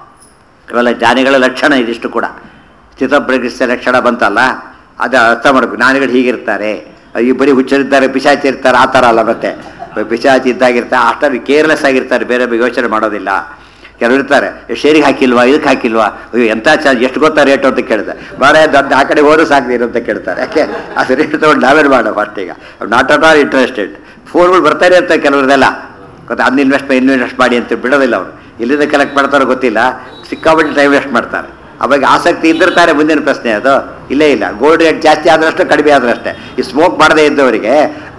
ಇವೆಲ್ಲ ಜ್ಞಾನಿಗಳ ಲಕ್ಷಣ. ಇದಿಷ್ಟು ಕೂಡ ಸ್ಥಿತಪ್ರಜ್ಞ ಲಕ್ಷಣ ಬಂತಲ್ಲ, ಅದು ಅರ್ಥ ಮಾಡಬೇಕು. ಜ್ಞಾನಿಗಳು ಹೀಗಿರ್ತಾರೆ. ಈ ಬರೀ ಹುಚ್ಚರಿದ್ದಾರೆ, ಪಿಶಾಚಿ ಇರ್ತಾರೆ, ಆ ಥರ ಅಲ್ಲ. ಮತ್ತೆ ಪಿಶಾಚಿ ಇದ್ದಾಗಿರ್ತಾರೆ, ಅಷ್ಟೇ ಕೇರ್ಲೆಸ್ ಆಗಿರ್ತಾರೆ, ಬೇರೆ ಯೋಚನೆ ಮಾಡೋದಿಲ್ಲ. ಕೆಲವರು ಇರ್ತಾರೆ, ಶೇರಿಗೆ ಹಾಕಿಲ್ವಾ, ಇದಕ್ಕೆ ಹಾಕಿಲ್ವಾ, ಅಯ್ಯೋ ಎಂಥ ಚಾರ್ಜ್, ಎಷ್ಟು ಗೊತ್ತಾ ರೇಟು ಅಂತ ಕೇಳ್ತಾರೆ. ಬಾರೇ ದೊಡ್ಡ ಆ ಕಡೆ ಹೋದ್ರೂ ಸಾಕ್ತೀರಿ ಅಂತ ಕೇಳ್ತಾರೆ. ಯಾಕೆ? ಅದು ರೇಟ್ ತೊಗೊಂಡು ನಾವೇನು ಮಾಡೋ ಫಸ್ಟ್. ಈಗ ನಾಟ್ ಅಟ್ ಆಲ್ ಇಂಟ್ರೆಸ್ಟೆಡ್. ಫೋನ್ಗಳು ಬರ್ತಾರೆ ಇರ್ತಾರೆ ಕೆಲವ್ರದೆಲ್ಲ. ಗೊತ್ತಾ? ಅದನ್ನ ಇನ್ವೆಸ್ಟ್ ಇನ್ವೆಸ್ಟ್ ಮಾಡಿ ಅಂತ ಬಿಡೋದಿಲ್ಲ ಅವರು. ಎಲ್ಲಿಂದ ಕಲೆಕ್ಟ್ ಮಾಡ್ತಾರೋ ಗೊತ್ತಿಲ್ಲ, ಸಿಕ್ಕಾಪಟ್ಟೆ ಟೈಮ್ ವೇಸ್ಟ್ ಮಾಡ್ತಾರೆ. ಅವಾಗ ಆಸಕ್ತಿ ಇದ್ದಿರ್ತಾರೆ. ಮುಂದಿನ ಪ್ರಶ್ನೆ ಅದು ಇಲ್ಲೇ ಇಲ್ಲ. ಗೋಲ್ಡ್ ರೇಟ್ ಜಾಸ್ತಿ ಆದ್ರಷ್ಟೇ, ಕಡಿಮೆ ಆದ್ರಷ್ಟೇ. ಈ ಸ್ಮೋಕ್ ಮಾಡದೇ ಇದ್ದವರಿಗೆ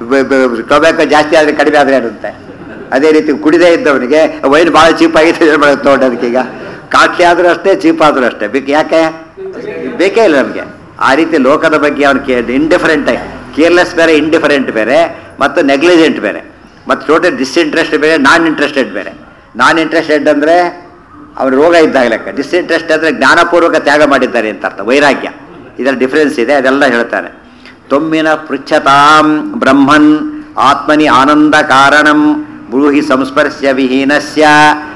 ಟೊಬ್ಯಾಕೋ ಜಾಸ್ತಿ ಆದರೆ ಕಡಿಮೆ ಆದರೆ ಇರುತ್ತೆ. ಅದೇ ರೀತಿ ಕುಡಿದೇ ಇದ್ದವನಿಗೆ ವೈನ್ ಭಾಳ ಚೀಪ್ ಆಗಿದೆ ತೊಗೊಂಡೋದಕ್ಕೆ. ಈಗ ಕಾಸ್ಟ್ಲಿ ಆದರೂ ಅಷ್ಟೇ, ಚೀಪ್ ಆದರೂ ಅಷ್ಟೇ. ಬೇಕು. ಯಾಕೆ? ಬೇಕೇ ಇಲ್ಲ ನಮಗೆ. ಆ ರೀತಿ ಲೋಕದ ಬಗ್ಗೆ ಅವನು ಕೇ ಇಂಡಿಫರೆಂಟ್ ಆಗಿ, ಕೇರ್ಲೆಸ್ ಬೇರೆ, ಇಂಡಿಫರೆಂಟ್ ಬೇರೆ, ಮತ್ತು ನೆಗ್ಲಿಜೆಂಟ್ ಬೇರೆ, ಮತ್ತು ಟೋಟಲ್ ಡಿಸ್ಇಂಟ್ರೆಸ್ಟ್ ಬೇರೆ, ನಾನ್ ಇಂಟ್ರೆಸ್ಟೆಡ್ ಬೇರೆ. ನಾನ್ ಇಂಟ್ರೆಸ್ಟೆಡ್ ಅಂದರೆ ಅವ್ರ ರೋಗ ಇದ್ದಾಗ ಲೆಕ್ಕ. ಡಿಸ್ಇಂಟ್ರೆಸ್ಟ್ ಅಂದರೆ ಜ್ಞಾನಪೂರ್ವಕ ತ್ಯಾಗ ಮಾಡಿದ್ದಾರೆ ಅಂತ ಅರ್ಥ, ವೈರಾಗ್ಯ. ಇದರಲ್ಲಿ ಡಿಫ್ರೆನ್ಸ್ ಇದೆ, ಅದೆಲ್ಲ ಹೇಳ್ತಾನೆ. ತೊಮ್ಮಿನ ಪೃಚ್ಛತಾಂ ಬ್ರಹ್ಮನ್ ಆತ್ಮನಿ ಆನಂದ ಕಾರಣಂ ಬ್ರೂಹಿ ಸಂಸ್ಪರ್ಶ್ಯ ವಿಹೀನಸ್ಯ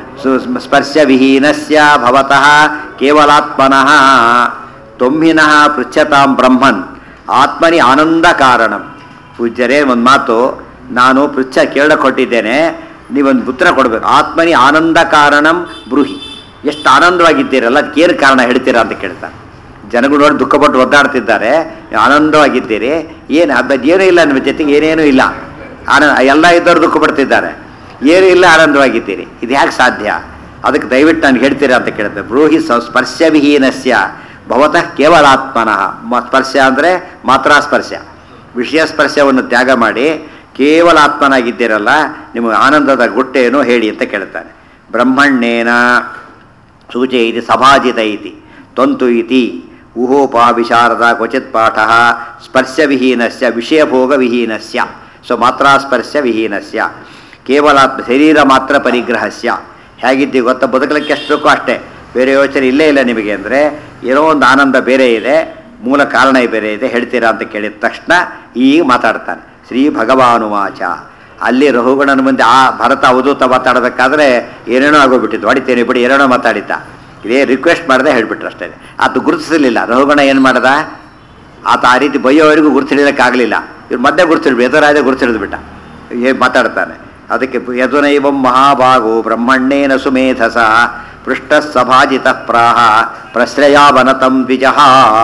ಸ್ಪರ್ಶ್ಯ ವಿಹೀನಸ್ಯ ಭವತಃ ಕೇವಲಾತ್ಮನಃ. ತೊಮ್ಮಿನಃ ಪೃಚ್ಛತಾಂ ಬ್ರಹ್ಮನ್ ಆತ್ಮನಿ ಆನಂದ ಕಾರಣಂ. ಪೂಜ್ಯರೇ, ಒಂದು ಮಾತು ನಾನು ಪೃಚ್ಛ ಕೇಳಕ್ಕೆ ಕೊಟ್ಟಿದ್ದೇನೆ, ನೀವೊಂದು ಉತ್ತರ ಕೊಡಬೇಕು. ಆತ್ಮನಿ ಆನಂದ ಕಾರಣಂ ಬ್ರೂಹಿ. ಎಷ್ಟು ಆನಂದವಾಗಿದ್ದೀರಲ್ಲ, ಅದಕ್ಕೇನು ಕಾರಣ ಹೇಳ್ತೀರಾ ಅಂತ ಕೇಳ್ತಾನೆ. ಜನಗಳು ನೋಡಿ ದುಃಖಪಟ್ಟು ಒದ್ದಾಡ್ತಿದ್ದಾರೆ, ಆನಂದವಾಗಿದ್ದೀರಿ, ಏನು ಅದು ಏನೂ ಇಲ್ಲ ನಿಮ್ಮ ಜೊತೆಗೆ, ಏನೇನೂ ಇಲ್ಲ, ಆನಂದ. ಎಲ್ಲ ಇದ್ದವರು ದುಃಖ ಪಡ್ತಿದ್ದಾರೆ, ಏನೂ ಇಲ್ಲ, ಆನಂದವಾಗಿದ್ದೀರಿ. ಇದು ಹೇಗೆ ಸಾಧ್ಯ? ಅದಕ್ಕೆ ದಯವಿಟ್ಟು ನಾನು ಹೇಳ್ತೀರಾ ಅಂತ ಕೇಳ್ತೇನೆ. ಬ್ರೂಹಿ ಸ್ಪರ್ಶ ವಿಹೀನಸ್ಯ ಭವತಃ ಕೇವಲಾತ್ಮನಃ. ಸ್ಪರ್ಶ ಅಂದರೆ ಮಾತ್ರ ಸ್ಪರ್ಶ, ವಿಷಯ ಸ್ಪರ್ಶವನ್ನು ತ್ಯಾಗ ಮಾಡಿ ಕೇವಲ ಆತ್ಮನಾಗಿದ್ದೀರಲ್ಲ, ನಿಮಗೆ ಆನಂದದ ಗುಟ್ಟೇನೋ ಹೇಳಿ ಅಂತ ಕೇಳ್ತಾನೆ. ಬ್ರಹ್ಮಣ್ಯೇನ ಸೂಚೆ ಇತಿ ಸಭಾಜಿತ ಇತಿ ತ್ವಂತು ಇತಿ ಊಹೋಪಾವಿಶಾರದ ಕ್ವಚಿತ್ ಪಾಠ ಸ್ಪರ್ಶವಿಹೀನಸ್ಯ ವಿಷಯಭೋಗವಿಹೀನಸ್ಯ ಸೊ ಮಾತ್ರಾಸ್ಪರ್ಶ ವಿಹೀನಸ್ಯ ಕೇವಲ ಶರೀರ ಮಾತ್ರ ಪರಿಗ್ರಹಸ್ಯ. ಹೇಗಿದ್ದೀವಿ ಗೊತ್ತಾ, ಬದುಕಲಿಕ್ಕೆ ಎಷ್ಟು ಬೇಕೋ ಅಷ್ಟೇ, ಬೇರೆ ಯೋಚನೆ ಇಲ್ಲೇ ಇಲ್ಲ ನಿಮಗೆ ಅಂದರೆ ಏನೋ ಒಂದು ಆನಂದ ಬೇರೆ ಇದೆ, ಮೂಲ ಕಾರಣ ಬೇರೆ ಇದೆ, ಹೇಳ್ತೀರಾ ಅಂತ ಕೇಳಿದ ತಕ್ಷಣ ಈಗ ಮಾತಾಡ್ತಾನೆ ಶ್ರೀ ಭಗವಾನುವಾಚ. ಅಲ್ಲಿ ರಘುಗಣನ ಮುಂದೆ ಆ ಭರತ ಅವಧೂತ ಮಾತಾಡಬೇಕಾದ್ರೆ ಏನೇನೋ ಆಗೋಗ್ಬಿಟ್ಟಿತ್ತು, ಹೊಡಿತೇನೆ ಬಿಡಿ ಏನೇನೋ ಮಾತಾಡಿದ್ದ. ಇದೇ ರಿಕ್ವೆಸ್ಟ್ ಮಾಡದೆ ಹೇಳ್ಬಿಟ್ರು ಅಷ್ಟೇ. ಅದು ಗುರುತಿಸಲಿಲ್ಲ ರಘುಗಣ. ಏನು ಮಾಡ್ದ ಆತ ಆ ರೀತಿ ಬೈಯೋವರೆಗೂ ಗುರುತಿಡಲಿಕ್ಕಾಗಲಿಲ್ಲ. ಇವ್ರು ಮಧ್ಯೆ ಗುರುತಿಡ್ಬಿಟ್ಟು ಯದುರಾಜ ಗುರುತಿಡಿದು ಬಿಟ್ಟ, ಏನು ಮಾತಾಡ್ತಾನೆ. ಅದಕ್ಕೆ ಯದುನೈವಂ ಮಹಾಭಾಗೋ ಬ್ರಹ್ಮಣ್ಣೇನ ಸುಮೇಧಸ ಪೃಷ್ಟ ಸಭಾಜಿತ ಪ್ರಾಹ ಪ್ರಶ್ರಯಾವನತಂ ದ್ವಿಜಃ.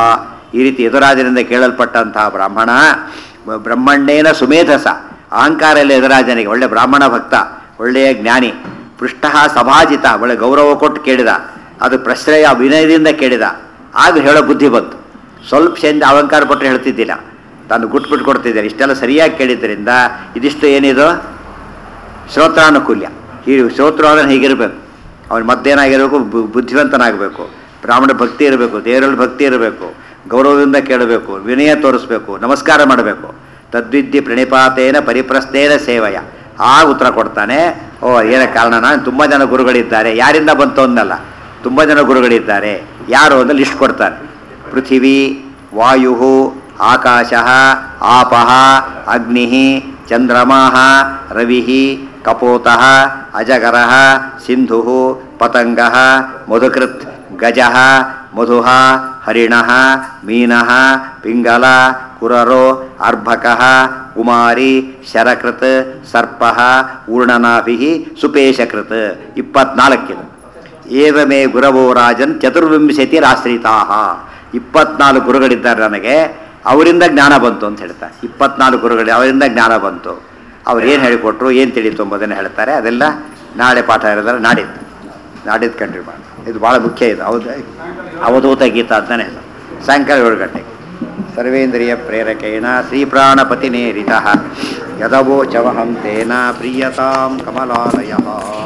ಈ ರೀತಿ ಯದುರಾಜನಿಂದ ಕೇಳಲ್ಪಟ್ಟಂತಹ ಬ್ರಾಹ್ಮಣ ಬ್ರಹ್ಮಣ್ಣೇನ ಸುಮೇಧಸ, ಅಹಂಕಾರ ಇಲ್ಲ ಯದುರಾಜನಿಗೆ, ಒಳ್ಳೆ ಬ್ರಾಹ್ಮಣ ಭಕ್ತ, ಒಳ್ಳೆಯ ಜ್ಞಾನಿ. ಪೃಷ್ಟ ಸಭಾಜಿತ, ಒಳ್ಳೆ ಗೌರವ ಕೊಟ್ಟು ಕೇಳಿದ, ಅದು ಪ್ರಶ್ರಯ ವಿನಯದಿಂದ ಕೇಳಿದ. ಆಗ ಹೇಳೋ ಬುದ್ಧಿ ಬಂತು. ಸ್ವಲ್ಪ ಚಂದ ಅಹಂಕಾರ ಕೊಟ್ಟರೆ ಹೇಳ್ತಿದ್ದಿಲ್ಲ, ತಾನು ಗುಟ್ಟು ಬಿಟ್ಟು ಕೊಡ್ತಿದ್ದಾರೆ. ಇಷ್ಟೆಲ್ಲ ಸರಿಯಾಗಿ ಕೇಳಿದ್ದರಿಂದ ಇದಿಷ್ಟು ಏನಿದು ಶ್ರೋತ್ರಾನುಕೂಲ್ಯ. ಈ ಶ್ರೋತೃ ಆದರೆ ಹೀಗಿರಬೇಕು, ಅವನು ಮತ್ತೇನಾಗಿರಬೇಕು, ಬುದ್ಧಿವಂತನಾಗಬೇಕು, ಬ್ರಾಹ್ಮಣ ಭಕ್ತಿ ಇರಬೇಕು, ದೇವರಲ್ಲಿ ಭಕ್ತಿ ಇರಬೇಕು, ಗೌರವದಿಂದ ಕೇಳಬೇಕು, ವಿನಯ ತೋರಿಸ್ಬೇಕು, ನಮಸ್ಕಾರ ಮಾಡಬೇಕು. ತದ್ವಿದ್ಯೆ ಪ್ರಣಿಪಾತೇನ ಪರಿಪ್ರಸ್ಥೇನ ಸೇವಯ. ಆ ಉತ್ತರ ಕೊಡ್ತಾನೆ. ಓ ಏನ ಕಾರಣ, ನಾನು ತುಂಬ ಜನ ಗುರುಗಳಿದ್ದಾರೆ, ಯಾರಿಂದ ಬಂತು ಅನ್ನಲ್ಲ, ತುಂಬ ಜನ ಗುರುಗಳಿದ್ದಾರೆ. ಯಾರು ಅಂತ ಲಿಸ್ಟ್ ಕೊಡ್ತಾರೆ. ಪೃಥಿವಿ, ವಾಯು, ಆಕಾಶ, ಆಪಃ, ಅಗ್ನಿ, ಚಂದ್ರಮಾ, ರವಿ, ಕಪೋತ, ಅಜಗರ, ಸಿಂಧು, ಪತಂಗ, ಮಧುಕೃತ್, ಗಜ, ಮಧು, ಹರಿಣ, ಮೀನ, ಪಿಂಗಲ, ಕುರರೋ, ಅರ್ಭಕ, ಕುಮಾರಿ, ಶರಕೃತ್, ಸರ್ಪ, ಊರ್ಣನಾಭಿ, ಸುಪೇಶಕೃತ್. ಇಪ್ಪತ್ನಾಲ್ಕಿದು. ಏವಮೇ ಗುರವೋ ರಾಜನ್ ಚತುರ್ವಿಂಶತಿರಾಶ್ರಿತಾ. ಇಪ್ಪತ್ನಾಲ್ಕು ಗುರುಗಳಿದ್ದಾರೆ ನನಗೆ, ಅವರಿಂದ ಜ್ಞಾನ ಬಂತು ಅಂತ ಹೇಳ್ತಾರೆ. ಇಪ್ಪತ್ನಾಲ್ಕು ಗುರುಗಳು ಅವರಿಂದ ಜ್ಞಾನ ಬಂತು. ಅವ್ರು ಏನು ಹೇಳಿಕೊಟ್ರು, ಏನು ತಿಳಿತು ಎಂಬುದನ್ನು ಹೇಳ್ತಾರೆ. ಅದೆಲ್ಲ ನಾಳೆ ಪಾಠ ಇರೋದ್ರೆ ನಾಡಿದ್ದು ನಾಡಿದ್ದು ಕಂಟ್ರಿ ಮಾಡಿ. ಇದು ಭಾಳ ಮುಖ್ಯ. ಇದು ಹೌದು, ಅವಧೂತ ಗೀತಾ ಅಂತಾನೆ ಇಲ್ಲ. ಸಾಯಂಕಾಲ ಏಳು ಗಂಟೆಗೆ ಸರ್ವೇಂದ್ರಿಯ ಪ್ರೇರಕೇಣ ಶ್ರೀಪ್ರಾಣಪತಿನೇರಿತಃ ಯದವೋಚವಹಂ ತೇನ ಪ್ರೀಯತಾಂ ಕಮಲಾಲಯಃ.